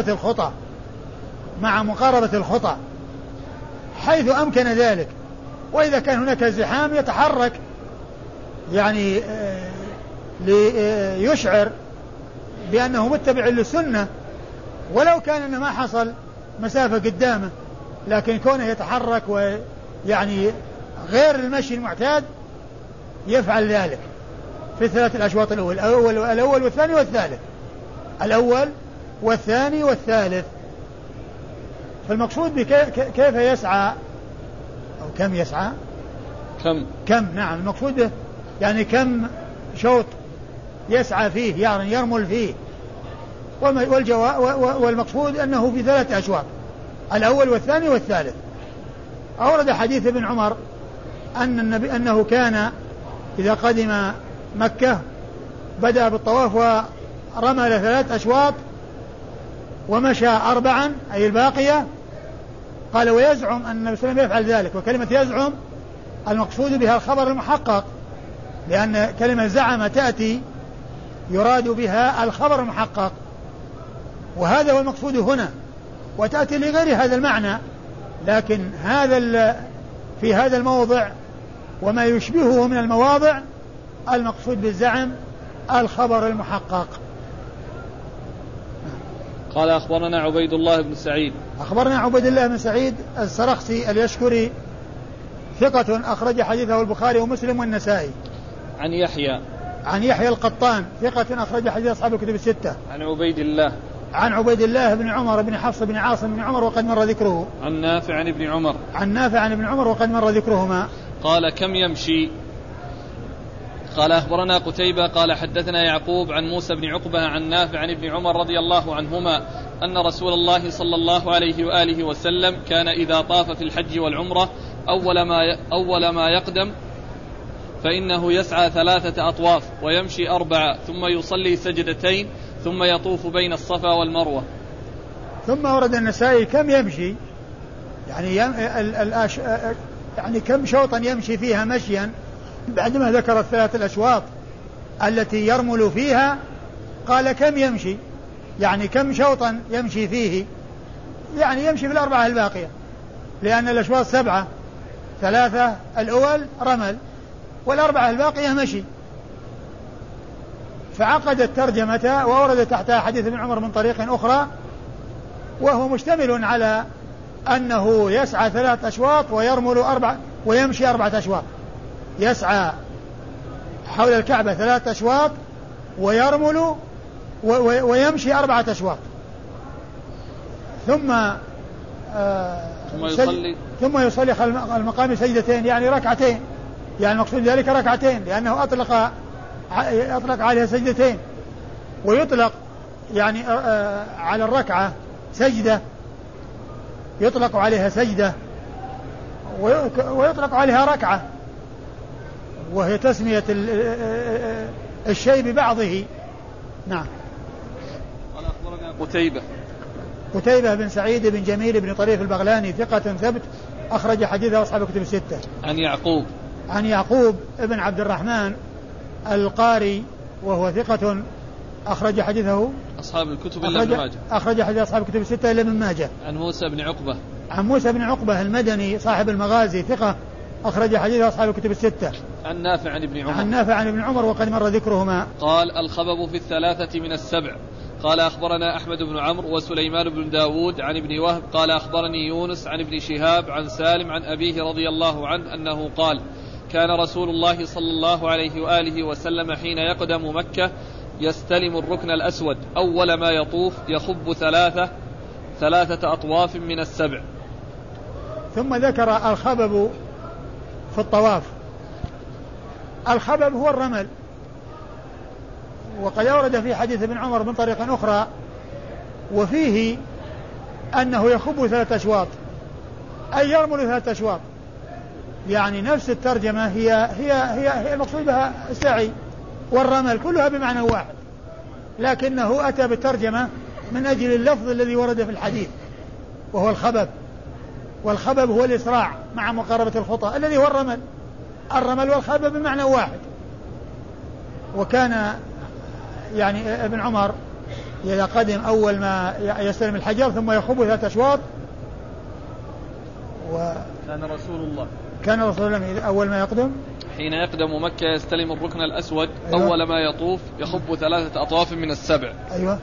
مقاربة الخطى حيث أمكن ذلك. وإذا كان هناك زحام يتحرك يعني ليشعر بأنه متبع للسنة، ولو كان أنه ما حصل مسافة قدامه، لكن كونه يتحرك ويعني غير المشي المعتاد يفعل ذلك في 3 الأشواط الأول والثاني والثالث، الأول والثاني والثالث. فالمقصود كيف يسعى أو كم يسعى. كم نعم، المقصود يعني كم شوط يسعى فيه يعني يرمل فيه، والمقصود أنه في 3 أشواط، الأول والثاني والثالث. أورد حديث ابن عمر أن النبي أنه كان إذا قدم مكة بدأ بالطواف ورمل 3 أشواط ومشى 4 أي الباقية. قال ويزعم أن النبي صلى الله عليه وسلم يفعل ذلك، وكلمة يزعم المقصود بها الخبر المحقق، لأن كلمة زعم تأتي يراد بها الخبر المحقق، وهذا هو المقصود هنا، وتأتي لغير هذا المعنى، لكن في هذا الموضع وما يشبهه من المواضع المقصود بالزعم الخبر المحقق. قال أخبرنا عبيد الله بن سعيد. أخبرنا عبيد الله بن سعيد السرخسي اليشكري ثقة أخرج حديثه البخاري ومسلم والنسائي. عن يحيى القطان ثقة أخرج حديث أصحاب الكتب الستة. عن عبيد الله بن عمر بن حفص بن عاصم بن عمر وقد مر ذكره. عن نافع عن ابن عمر وقد مر ذكرهما. قال كم يمشي؟ قال أخبرنا قتيبة قال حدثنا يعقوب عن موسى بن عقبة عن نافع عن ابن عمر رضي الله عنهما أن رسول الله صلى الله عليه وآله وسلم كان إذا طاف في الحج والعمرة أول ما يقدم فإنه يسعى 3 أطواف ويمشي 4 ثم يصلي سجدتين ثم يطوف بين الصفا والمروة. ثم ورد النسائي كم يمشي، يعني كم شوطا يمشي فيها مشيا، بعدما ذكر 3 الأشواط التي يرمل فيها قال كم يمشي، يعني كم شوطا يمشي فيه، يعني يمشي في 4 الباقية، لأن الأشواط 7، 3 الأول رمل وال4 الباقية مشي. فعقد الترجمة وورد تحتها حديث ابن عمر من طريق أخرى، وهو مشتمل على أنه يسعى 3 أشواط ويمشي 4 أشواط، يسعى حول الكعبة 3 أشواط ويرمل ويمشي 4 أشواط، ثم يصلي خلف المقام سجدتين يعني ركعتين، يعني المقصود ذلك ركعتين، لأنه أطلق عليها سجدتين، ويطلق يعني على الركعة سجدة، يطلق عليها سجدة ويطلق عليها ركعة، وهي تسمية الشيء ببعضه. نعم. قال أخبرنا قتيبة بن سعيد بن جميل بن طريف البغلاني ثقة ثبت أخرج حديثه أصحاب الكتب الستة. عن يعقوب ابن عبد الرحمن القاري وهو ثقة أخرج حديثه أصحاب الكتب إلا ابن ماجه. أخرج حديث أصحاب الكتب الستة إلا ابن ماجه. عن موسى بن عقبة المدني صاحب المغازي ثقة أخرج حديث أصحاب الكتب الستة. عن نافع عن ابن عمر وقد مر ذكرهما. قال الخبب في 3 من 7. قال أخبرنا أحمد بن عمرو وسليمان بن داود عن ابن وهب قال أخبرني يونس عن ابن شهاب عن سالم عن أبيه رضي الله عنه أنه قال كان رسول الله صلى الله عليه وآله وسلم حين يقدم مكة يستلم الركن الأسود أول ما يطوف يخب 3 أطواف من 7. ثم ذكر الخبب في الطواف. الخبب هو الرمل، وقد أورد في حديث ابن عمر من طريق أخرى وفيه أنه يخب 3 أشواط أي يرمل 3 أشواط، يعني نفس الترجمة هي المقصود بها السعي والرمل كلها بمعنى واحد، لكنه أتى بالترجمة من أجل اللفظ الذي ورد في الحديث وهو الخبب، والخبب هو الإسراع مع مقاربة الخطى الذي هو الرمل والخبب بمعنى واحد. وكان يعني ابن عمر إذا قدم أول ما يستلم الحجر ثم يخب 3 أشواط. كان رسول الله أول ما يقدم حين يقدم مكة يستلم الركن الأسود. أيوة. أول ما يطوف يخب 3 أطواف من 7. أيوة.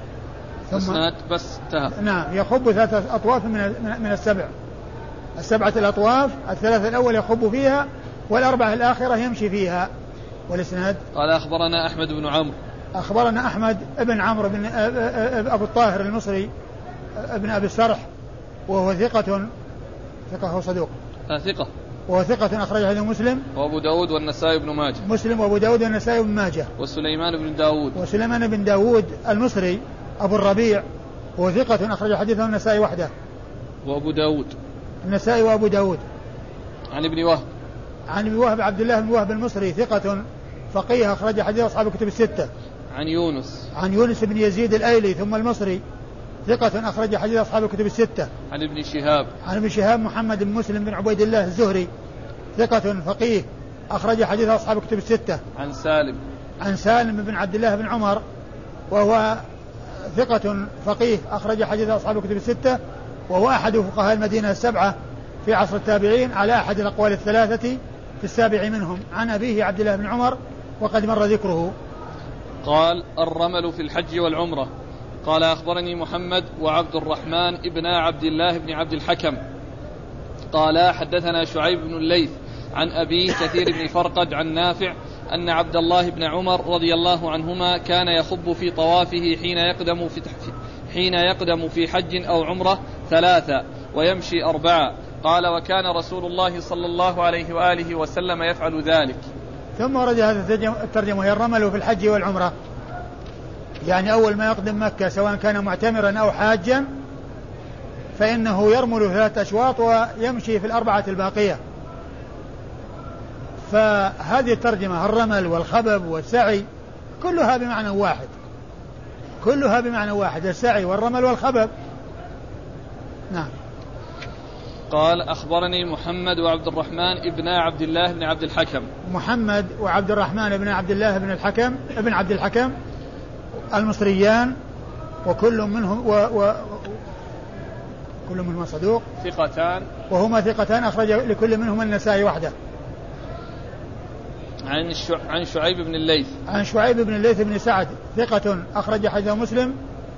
بس انتهى. نعم يخب 3 أطواف من 7 الأطواف، 3 الأول يخب فيها وال4 الآخرة يمشي فيها. والإسناد قال أخبرنا أحمد بن عمرو. أخبرنا أحمد بن عمرو بن أبو الطاهر المصري ابن أبي السرح وهو ثقة هو صدوق. وهو ثقة أخرج حديث مسلم وأبو داود والنسائي بن ماجه. مسلم وأبو داود والنسائي بن ماجه. وسليمان بن داود. وسليمان بن داود المصري أبو الربيع وهو ثقة أخرج حديثه النسائي وحده. وأبو داود. النسائي وأبو داود. عن ابن وهب. عن ابن وهب عبد الله بن وهب المصري ثقة فقيه أخرج حديث أصحاب الكتب الستة. عن يونس. عن يونس بن يزيد الأيلي ثم المصري ثقة أخرج حديث أصحاب الكتب الستة. عن ابن شهاب. عن ابن شهاب محمد بن مسلم بن عبيد الله الزهري ثقة فقيه أخرج حديث أصحاب الكتب الستة. عن سالم. عن سالم بن عبد الله بن عمر وهو ثقة فقيه أخرج حديث أصحاب الكتب الستة وهو أحد فقهاء المدينة السبعة في عصر التابعين على أحد الأقوال الثلاثة في السابع منهم. عن أبيه عبد الله بن عمر وقد مر ذكره. قال الرمل في الحج والعمرة. قال أخبرني محمد وعبد الرحمن ابن عبد الله بن عبد الحكم قال حدثنا شعيب بن الليث عن أبيه كثير بن فرقد عن نافع أن عبد الله بن عمر رضي الله عنهما كان يخب في طوافه حين يقدم في حج أو عمرة 3 ويمشي 4. قال وكان رسول الله صلى الله عليه وآله وسلم يفعل ذلك. ثم ورد هذا الترجمة وهي الرمل في الحج والعمرة، يعني أول ما يقدم مكة سواء كان معتمرا أو حاجا فإنه يرمل 3 أشواط ويمشي في 4 الباقية. فهذه الترجمة الرمل والخبب والسعي كلها بمعنى واحد، كلها بمعنى واحد، السعي والرمل والخبب. نعم. قال أخبرني محمد وعبد الرحمن ابن عبد الله بن عبد الحكم. محمد وعبد الرحمن بن عبد الله بن عبد الحكم المصريان وكل منهم كل منهم صدوق ثقتان وهما ثقتان أخرج لكل منهم النسائي وحده. عن شعيب بن الليث. عن شعيب بن الليث بن سعد ثقة أخرج حديث مسلم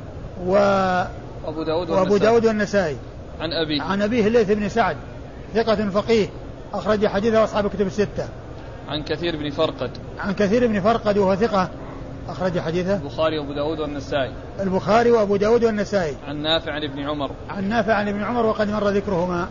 وأبو داود والنسائي. عن أبيه الليث بن سعد ثقة فقيه أخرج حديثه أصحاب الكتب الستة. عن كثير بن فرقد. عن كثير بن فرقد وهو ثقة أخرج حديثه البخاري وأبو داود والنسائي. البخاري وأبو داود والنسائي. عن نافع عن ابن عمر. عن نافع عن ابن عمر وقد مر ذكرهما.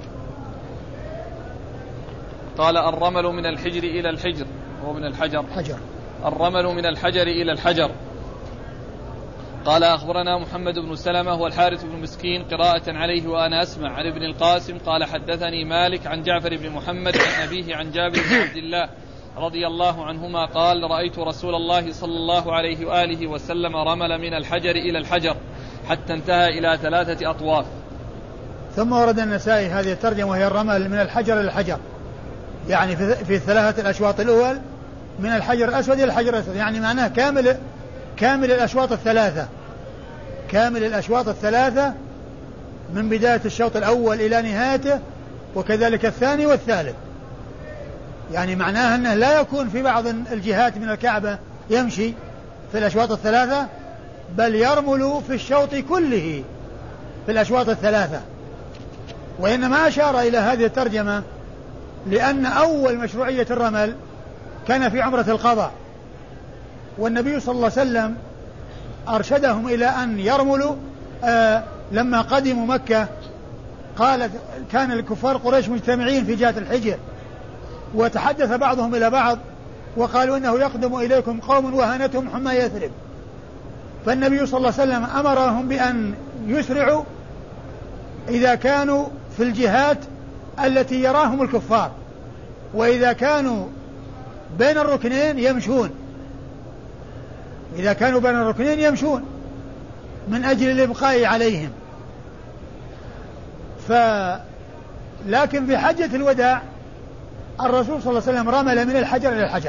قال الرمل من الحجر إلى الحجر هو من الحجر. حجر. الرمل من الحجر إلى الحجر. قال أخبرنا محمد بن سلمة والحارث بن مسكين قراءة عليه وأنا أسمع عن ابن القاسم قال حدثني مالك عن جعفر بن محمد عن أبيه عن جابر بن عبد الله رضي الله عنهما قال رأيت رسول الله صلى الله عليه وآله وسلم رمل من الحجر إلى الحجر حتى انتهى إلى 3 أطواف. ثم ورد النسائي هذه الترجمة وهي الرمل من الحجر إلى الحجر، يعني في 3 الأشواط الأول من الحجر الأسود إلى الحجر الأسود، يعني معناه كامل الأشواط الثلاثة، كامل الأشواط الثلاثة من بداية الشوط الأول إلى نهايته وكذلك الثاني والثالث. يعني معناه أنه لا يكون في بعض الجهات من الكعبة يمشي في الأشواط الثلاثة بل يرمل في الشوط كله في الأشواط الثلاثة. وإنما أشار إلى هذه الترجمة لأن أول مشروعية الرمل كان في عمرة القضاء، والنبي صلى الله عليه وسلم أرشدهم إلى أن يرملوا لما قدموا مكة. قال كان الكفار قريش مجتمعين في جهة الحجر وتحدث بعضهم إلى بعض وقالوا إنه يقدم إليكم قوم وهنتهم حمى يثرب، فالنبي صلى الله عليه وسلم أمرهم بأن يسرعوا إذا كانوا في الجهات التي يراهم الكفار، وإذا كانوا بين الركنين يمشون، إذا كانوا بين الركنين يمشون من أجل الإبقاء عليهم. لكن في حجة الوداع الرسول صلى الله عليه وسلم رمل من الحجر إلى الحجر،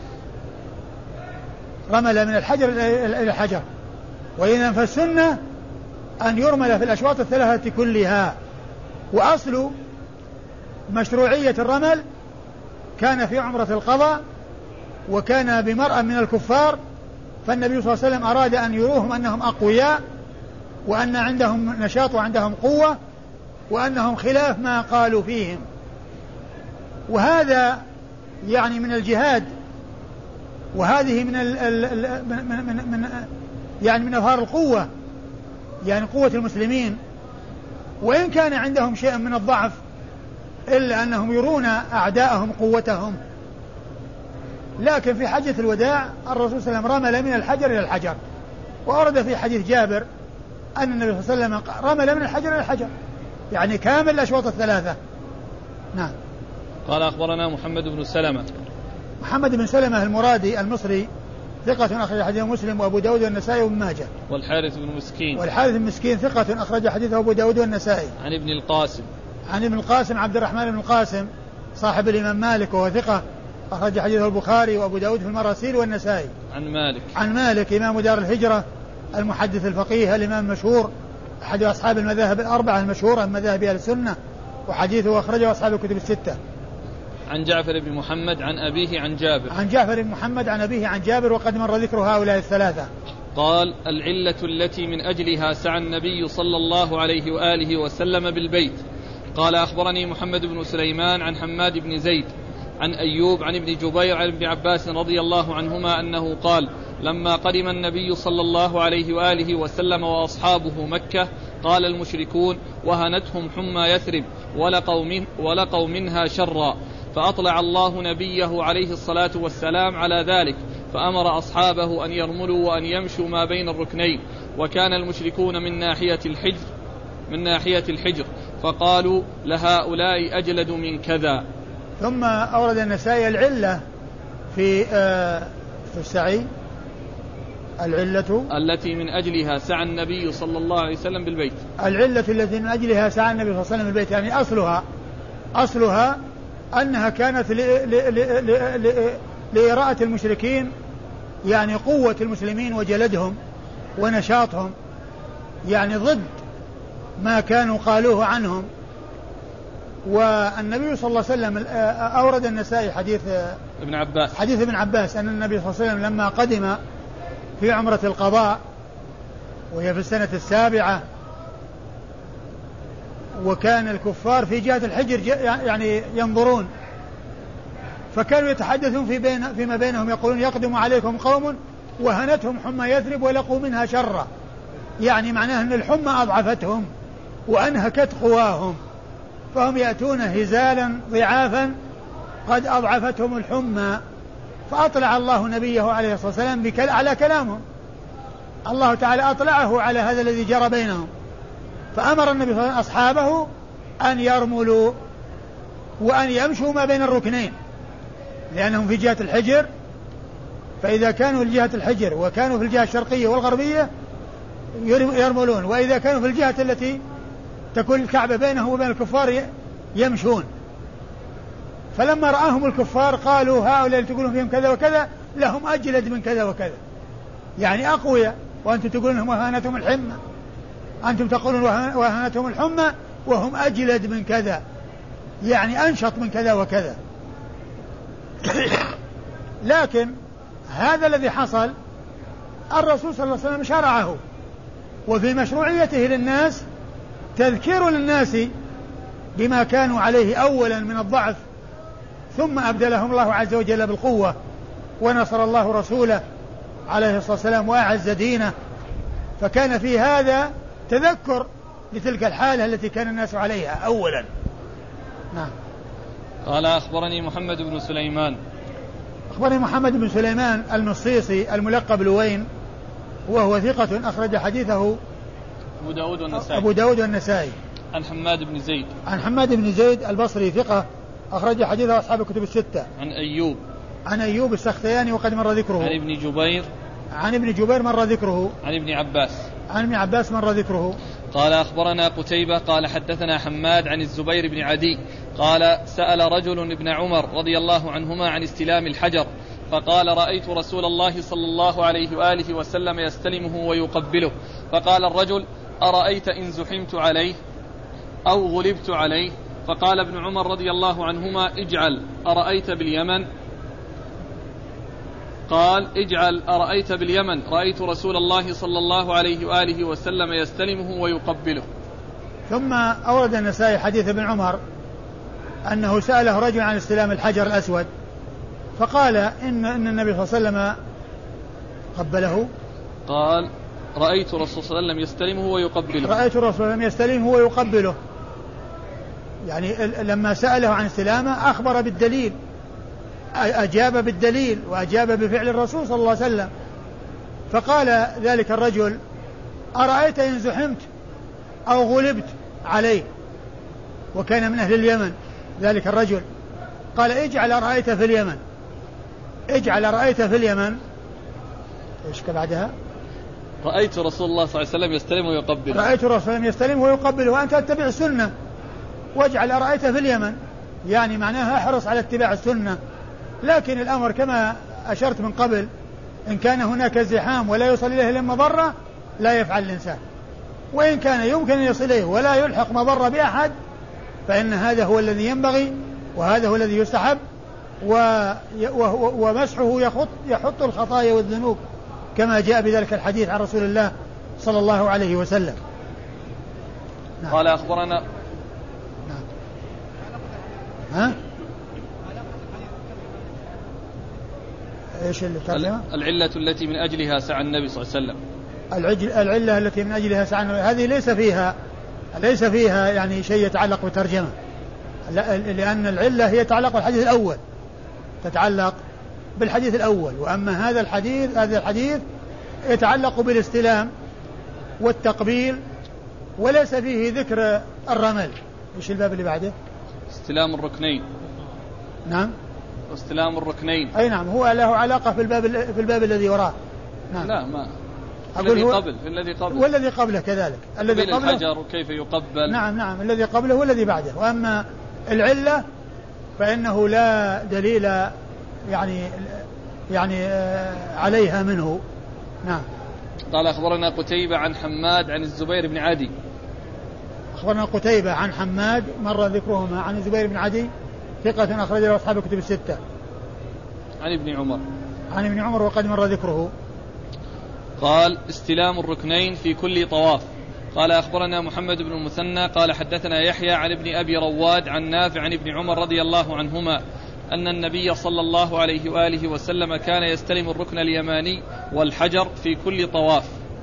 رمل من الحجر إلى الحجر. وإذا فالسنة أن يرمل في الأشواط الثلاثة كلها. وأصل مشروعية الرمل كان في عمرة القضاء وكان بمرأة من الكفار، فالنبي صلى الله عليه وسلم أراد أن يروهم أنهم أقوياء وأن عندهم نشاط وعندهم قوة وأنهم خلاف ما قالوا فيهم. وهذا يعني من الجهاد، وهذه من أظهار القوة، يعني قوة المسلمين، وإن كان عندهم شيء من الضعف إلا أنهم يرون أعداءهم قوتهم. لكن في حجة الوداع الرسول صلى الله عليه وسلم رمل من الحجر إلى الحجر، وأورد في حديث جابر أن النبي صلى الله عليه وسلم رمل من الحجر إلى الحجر، يعني كامل الأشواط الثلاثة. نعم. قال أخبرنا محمد بن سلمة. محمد بن سلمة المرادي المصري ثقة أخرج حديثه مسلم وأبو داود والنسائي وابن ماجه. والحارث بن مسكين. والحارث بن مسكين ثقة أخرج حديثه أبو داود والنسائي. عن ابن القاسم. عن ابن القاسم عبد الرحمن بن القاسم صاحب الإمام مالك وهو ثقة أخرج حديثه البخاري وأبو داود في المراسيل والنسائي. عن مالك. عن مالك إمام دار الهجرة المحدث الفقيه الإمام المشهور أحد أصحاب المذاهب الأربعة المشهورة من مذاهب أهل السنة، وحديثه أخرجه أصحاب الكتب الستة. عن جعفر بن محمد عن أبيه عن جابر. عن جعفر بن محمد عن أبيه عن جابر، وقد مر ذكر هؤلاء الثلاثة. قال: العلة التي من أجلها سعى النبي صلى الله عليه وآله وسلم بالبيت. قال: أخبرني محمد بن سليمان عن حماد بن زيد عن أيوب عن ابن جبير عن ابن عباس رضي الله عنهما أنه قال: لما قدم النبي صلى الله عليه وآله وسلم وأصحابه مكة قال المشركون: وهنتهم حمى يثرب ولقوا منها شرا، فأطلع الله نبيه عليه الصلاة والسلام على ذلك، فأمر أصحابه أن يرملوا وأن يمشوا ما بين الركنين، وكان المشركون من ناحية الحجر فقالوا: لهؤلاء أجلد من كذا. ثم أورد النسائي العلة في السعي، العلة التي من أجلها سعى النبي صلى الله عليه وسلم بالبيت. العلة التي من أجلها سعى النبي صلى الله عليه وسلم بالبيت، يعني أصلها أنها كانت لإراءة المشركين، يعني قوة المسلمين وجلدهم ونشاطهم، يعني ضد ما كانوا قالوه عنهم. والنبي صلى الله عليه وسلم أورد النسائي حديث ابن عباس أن النبي صلى الله عليه وسلم لما قدم في عمرة القضاء وهي في السنة 7، وكان الكفار في جهة الحجر يعني ينظرون، فكانوا يتحدثون فيما بينهم يقولون: يقدم عليكم قوم وهنتهم حمى يثرب ولقوا منها شرا، يعني معناه أن الحمى أضعفتهم وأنهكت قواهم، فهم يأتون هزالا ضعافا قد أضعفتهم الحمى. فأطلع الله نبيه عليه الصلاة والسلام على كلامهم، الله تعالى أطلعه على هذا الذي جرى بينهم، فأمر النبي صلى الله عليه وسلم أصحابه أن يرملوا وأن يمشوا ما بين الركنين، لأنهم في جهة الحجر، فإذا كانوا في جهة الحجر وكانوا في الجهة الشرقية والغربية يرملون، وإذا كانوا في الجهة التي تكون الكعبة بينهم وبين الكفار يمشون. فلما رآهم الكفار قالوا: هؤلاء اللي تقولون فيهم كذا وكذا لهم أجلد من كذا وكذا، يعني أقوياء، وأنتم تقولون هم وهانتهم الحمى، أنتم تقولون وهانتهم الحمى وهم أجلد من كذا، يعني أنشط من كذا وكذا. لكن هذا الذي حصل الرسول صلى الله عليه وسلم شرعه، وفي مشروعيته للناس تذكير للناس بما كانوا عليه أولا من الضعف، ثم أبدلهم الله عز وجل بالقوة، ونصر الله رسوله عليه الصلاة والسلام وأعز دينه، فكان في هذا تذكر لتلك الحالة التي كان الناس عليها أولا. نعم. قال: أخبرني محمد بن سليمان. أخبرني محمد بن سليمان المصيصي الملقب لوين، وهو ثقة أخرج حديثه أبو داود والنسائي. عن حماد بن زيد. عن حماد بن زيد البصري ثقة أخرج حديثه أصحاب الكتب الستة. عن أيوب السختياني وقد مر ذكره. عن ابن جبير مر ذكره. عن ابن عباس مر ذكره. قال: أخبرنا قتيبة قال حدثنا حماد عن الزبير بن عدي قال: سأل رجل ابن عمر رضي الله عنهما عن استلام الحجر، فقال: رأيت رسول الله صلى الله عليه وآله وسلم يستلمه ويقبله. فقال الرجل: أرأيت إن زحمت عليه أو غلبت عليه؟ فقال ابن عمر رضي الله عنهما: اجعل أرأيت باليمن. قال: اجعل أرأيت باليمن، رأيت رسول الله صلى الله عليه وآله وسلم يستلمه ويقبله. ثم أورد النسائي حديث ابن عمر أنه سأله رجل عن استلام الحجر الأسود، فقال إن النبي صلى الله عليه وسلم قبله. قال: رأيت رسول صلى الله عليه وسلم يستلمه ويقبله. رأيت الرسول صلى الله عليه وسلم يستلمه ويقبله. يعني لما سأله عن استلامه أخبر بالدليل، أجاب بالدليل وأجاب بفعل الرسول صلى الله عليه وسلم. فقال ذلك الرجل: أرأيت إن زحمت أو غلبت عليه؟ وكان من أهل اليمن ذلك الرجل. قال: اجعل أرأيت في اليمن، اجعل أرأيت في اليمن. إيش بعدها؟ رأيت رسول الله صلى الله عليه وسلم يستلم ويقبل. رأيت رسول الله صلى الله عليه وسلم يستلم ويقبل وأنت تتبع السنة. واجعل أرأيت في اليمن، يعني معناها احرص على اتباع السنة. لكن الأمر كما أشرت من قبل، إن كان هناك زحام ولا يصل إليه إلا مضرة لا يفعل الإنسان، وإن كان يمكن أن يصل إليه ولا يلحق مضرة بأحد فإن هذا هو الذي ينبغي وهذا هو الذي يستحب. ومسحه يحط الخطايا والذنوب كما جاء بذلك الحديث عن رسول الله صلى الله عليه وسلم. نعم. قال أخبرنا. نعم. ها؟ إيش الترجمة؟ العلة التي من أجلها سعى النبي صلى الله عليه وسلم. العلة التي من أجلها سعى النبي، هذه ليس فيها يعني شيء يتعلق بالترجمة، لأن العلة هي تتعلق بالحديث الأول، تتعلق بالحديث الأول. وأما هذا الحديث يتعلق بالاستلام والتقبيل وليس فيه ذكر الرمل. إيش الباب اللي بعده؟ استلام الركنين. نعم. استلام الركنين. أي نعم، هو له علاقة في الباب الذي وراه. نعم. لا ما الذي قبل والذي قبله كذلك، الذي قبله الحجر وكيف يقبل. نعم الذي قبله والذي بعده. وأما العلة فإنه لا دليل يعني عليها منه. نعم. قال أخبرنا قتيبة عن حماد عن الزبير بن عدي. أخبرنا قتيبة عن حماد مر ذكرهما، عن الزبير بن عدي ثقة أخرج له أصحاب الكتب الستة. عن ابن عمر وقد مر ذكره. قال: استلام الركنين في كل طواف. قال: أخبرنا محمد بن المثنى قال حدثنا يحيى عن ابن أبي رواد عن نافع عن ابن عمر رضي الله عنهما أن النبي صلى الله عليه وآله وسلم كان يستلم الركن اليماني والحجر في كل طواف.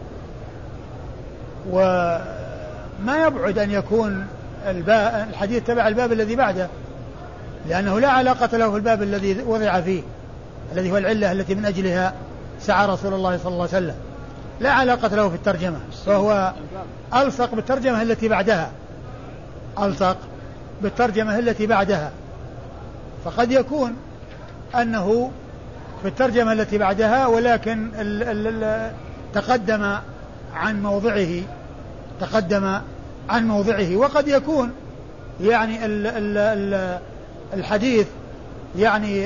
وما يبعد أن يكون الحديث تبع الباب الذي بعده، لأنه لا علاقة له في الباب الذي وضع فيه الذي هو العلة التي من أجلها سعى رسول الله صلى الله عليه وسلم، لا علاقة له في الترجمة، فهو ألصق بالترجمة التي بعدها. فقد يكون أنه في الترجمة التي بعدها ولكن تقدم عن موضعه، وقد يكون يعني الحديث يعني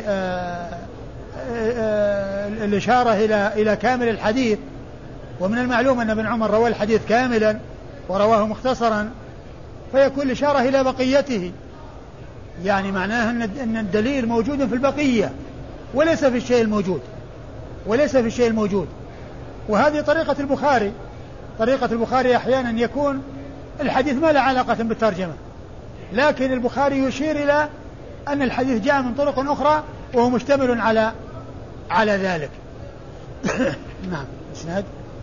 الإشارة إلى كامل الحديث. ومن المعلوم أن ابن عمر روى الحديث كاملا ورواه مختصرا، فيكون الإشارة إلى بقيته، يعني معناه أن الدليل موجود في البقية وليس في الشيء الموجود. وهذه طريقة البخاري أحيانا يكون الحديث ما له علاقة بالترجمة، لكن البخاري يشير إلى أن الحديث جاء من طرق أخرى وهو مشتمل على ذلك. نعم. إسناد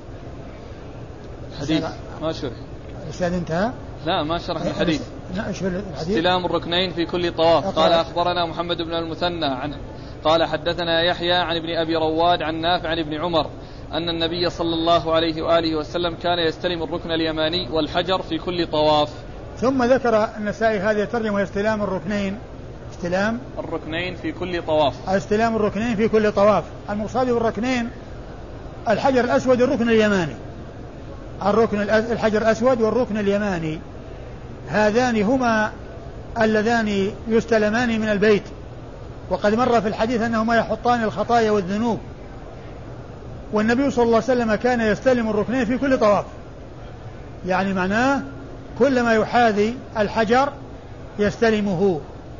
حديث ما شرح. الإسناد انتهى؟ لا ما شرح الحديث. استلام الركنين في كل طواف. قال: أخبرنا محمد بن المثنى عنه قال حدثنا يحيى عن ابن أبي رواد عن نافع عن ابن عمر أن النبي صلى الله عليه وآله وسلم كان يستلم الركن اليماني والحجر في كل طواف. ثم ذكر النسائي هذه الترجمة: استلام الركنين في كل طواف. استلام الركنين في كل طواف. المقصود بالركنين الحجر الأسود والركن اليماني. الحجر الأسود والركن اليماني هذان هما اللذان يستلمان من البيت، وقد مر في الحديث أنهما يحطان الخطايا والذنوب. والنبي صلى الله عليه وسلم كان يستلم الركنين في كل طواف، يعني معناه كلما يحاذي الحجر يستلمه.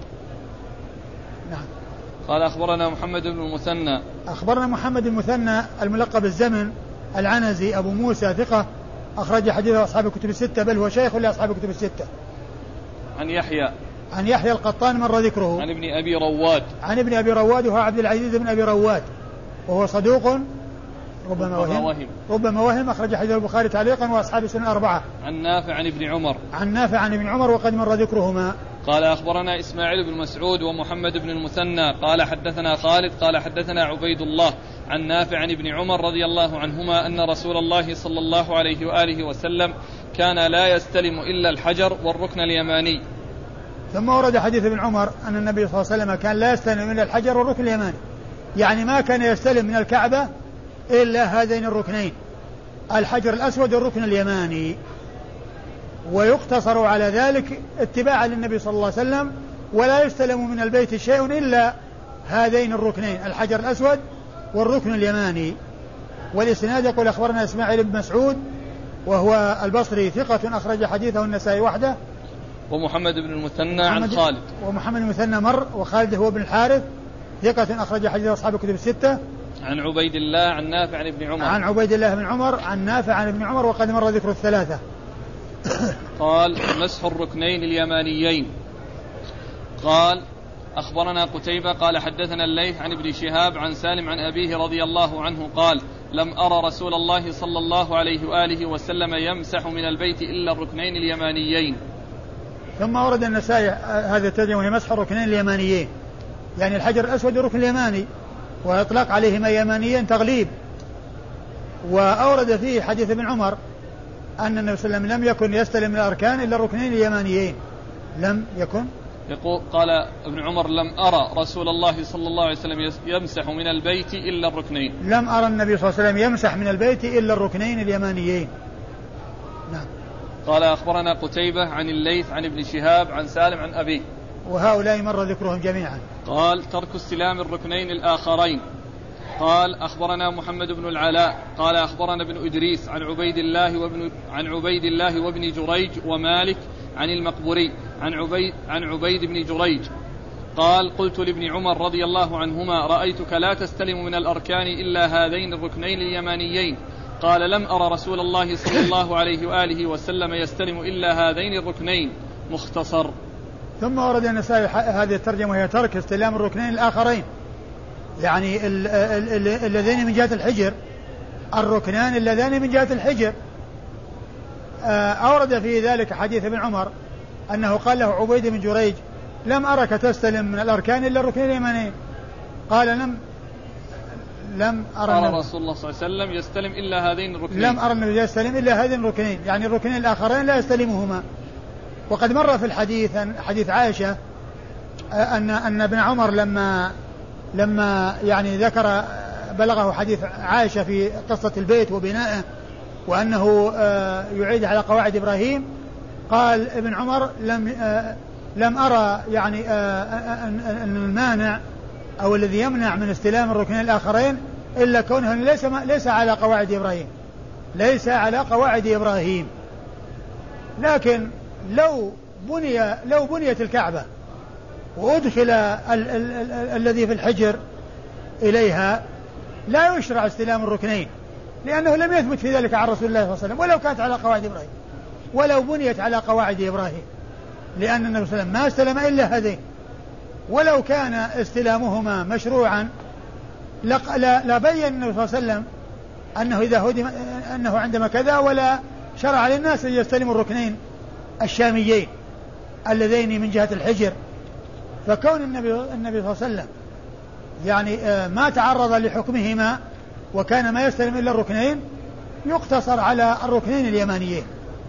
نعم. قال: أخبرنا محمد بن المثنى. أخبرنا محمد بن المثنى الملقب الزمن العنزي أبو موسى ثقة أخرج حديث أصحاب الكتب الستة، بل هو شيخ لأصحاب الكتب الستة. عن يحيى القطان مر ذكره. عن ابن أبي رواد وهو عبد العزيز بن أبي رواد، وهو صدوق ربما وهم أخرج حديث البخاري تعليقا وأصحاب السنن الأربعة. عن نافع عن ابن عمر وقد مر ذكرهما. قال أخبرنا إسماعيل بن مسعود ومحمد بن المثنى قال حدثنا خالد قال حدثنا عبيد الله عن نافع عن ابن عمر رضي الله عنهما أن رسول الله صلى الله عليه وآله وسلم كان لا يستلم إلا الحجر والركن اليماني. ثم ورد حديث ابن عمر أن النبي صلى الله عليه وسلم كان لا يستلم إلا الحجر والركن اليماني، يعني ما كان يستلم من الكعبة إلا هذين الركنين، الحجر الأسود والركن اليماني، ويقتصر على ذلك اتباعا للنبي صلى الله عليه وسلم، ولا يستلم من البيت شيء إلا هذين الركنين الحجر الأسود والركن اليماني. والإسناد يقول أخبرنا إسماعيل بن مسعود وهو البصري ثقة أخرج حديثه النسائي وحده، ومحمد بن المثنى عن خالد، ومحمد بن المثنى مر، وخالد هو بن الحارث ثقة أخرج حديث أصحاب الكتب الستة. عن عبيد الله عن نافع عن ابن عمر، عن عبيد الله بن عمر عن نافع عن ابن عمر، وقد مر ذكر الثلاثة. قال مسح الركنين اليمانيين. قال أخبرنا قتيبة قال حدثنا الليث عن ابن شهاب عن سالم عن أبيه رضي الله عنه قال لم أرى رسول الله صلى الله عليه وآله وسلم يمسح من البيت إلا الركنين اليمانيين. ثم ورد النسائي هذا الترجمة وهي مسح الركنين اليمانيين، يعني الحجر الأسود والركن اليماني، وإطلاق عليهما يمانيين تغليب. وأورد فيه حديث ابن عمر أن النبي صلى الله عليه وسلم لم يكن يستلم من الأركان إلا الركنين اليمانيين، لم يكن. يقول قال ابن عمر لم أرى رسول الله صلى الله عليه وسلم يمسح من البيت إلا الركنين، لم أرى النبي صلى الله عليه وسلم يمسح من البيت إلا الركنين اليمانيين. نعم. قال أخبرنا قتيبة عن الليث عن ابن شهاب عن سالم عن أبيه، وهؤلاء مر ذكرهم جميعا. قال ترك استلام الركنين الآخرين. قال أخبرنا محمد بن العلاء قال أخبرنا ابن إدريس عن عبيد الله وابن جريج ومالك عن المقبوري عن عبيد بن جريج قال قلت لابن عمر رضي الله عنهما رأيتك لا تستلم من الأركان إلا هذين الركنين اليمانيين، قال لم أرى رسول الله صلى الله عليه وآله وسلم يستلم إلا هذين الركنين. مختصر. ثم ورد النسائي هذه الترجمة هي ترك استلام الركنين الآخرين، يعني اللذين من جهة الحجر، الركنان اللذان من جهة الحجر. أورد في ذلك حديث ابن عمر أنه قال له عبيد بن جريج لم أرك تستلم من الأركان إلا الركنين اليمانيين، قال لم أرى رسول الله صلى الله عليه وسلم يستلم إلا هذين الركنين، لم أرى النبي يستلم إلا هذين الركنين، يعني الركنين الآخرين لا يستلمهما. وقد مر في الحديث حديث عائشة أن ابن عمر لما يعني ذكر بلغه حديث عائشة في قصة البيت وبنائه وأنه يعيد على قواعد إبراهيم، قال ابن عمر لم أرى يعني أن المانع أو الذي يمنع من استلام الركنين الآخرين إلا كونه ليس على قواعد إبراهيم، ليس على قواعد إبراهيم. لكن لو بنيت الكعبة وأدخل الذي في الحجر إليها لا يشرع استلام الركنين، لأنه لم يثبت في ذلك عن رسول الله صلى الله عليه وسلم، ولو كانت على قواعد إبراهيم، ولو بنيت على قواعد إبراهيم، لأن النبي صلى الله عليه وسلم ما استلم إلا هذين. ولو كان استلامهما مشروعا لبين النبي صلى الله عليه وسلم أنه إذا هدم أنه عندما كذا، ولا شرع للناس أن يستلموا الركنين الشاميين اللذين من جهة الحجر. فكون النبي صلى الله عليه وسلم يعني ما تعرض لحكمهما وكان ما يستلم إلا الركنين، يقتصر على الركنين اليمانيين.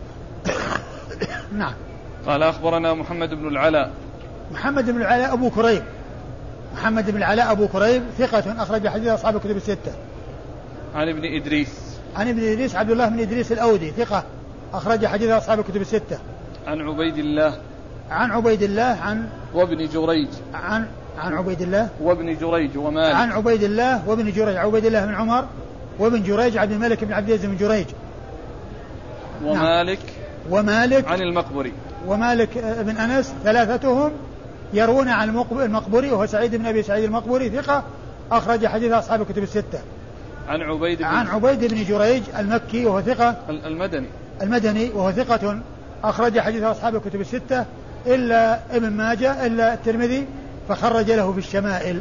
نعم. قال أخبرنا محمد بن العلاء. محمد بن العلاء أبو كريب، محمد بن العلاء أبو كريب ثقة أخرج حديث أصحاب الكتب الستة. عن ابن إدريس. عن ابن إدريس عبد الله بن إدريس الأودي ثقة أخرج حديث أصحاب الكتب الستة. عن عبيد الله. عن عبيد الله عن وابن جريج. عن عبيد الله وابن جريج ومالك. عن عبيد الله وابن جريج، عبيد الله بن عمر وابن جريج عبد الملك بن عبد العزيز بن جريج. ومالك. نعم. ومالك عن المقبري. ومالك بن أنس، ثلاثتهم يروون عن المقبري وهو سعيد بن أبي سعيد المقبري ثقة أخرج حديث أصحاب الكتب الستة. عن عبيد بن جريج المكي وهو ثقة المدني وهو ثقة أخرج حديث أصحاب الكتب الستة إلا ابن ماجه إلا الترمذي فخرج له في الشمائل.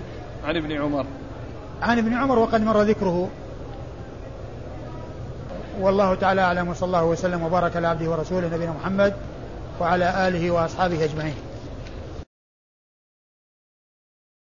عن ابن عمر وقد مر ذكره. والله تعالى أعلم، وصلى الله وسلم وبارك على عبده ورسوله نبينا محمد وعلى آله وأصحابه أجمعين.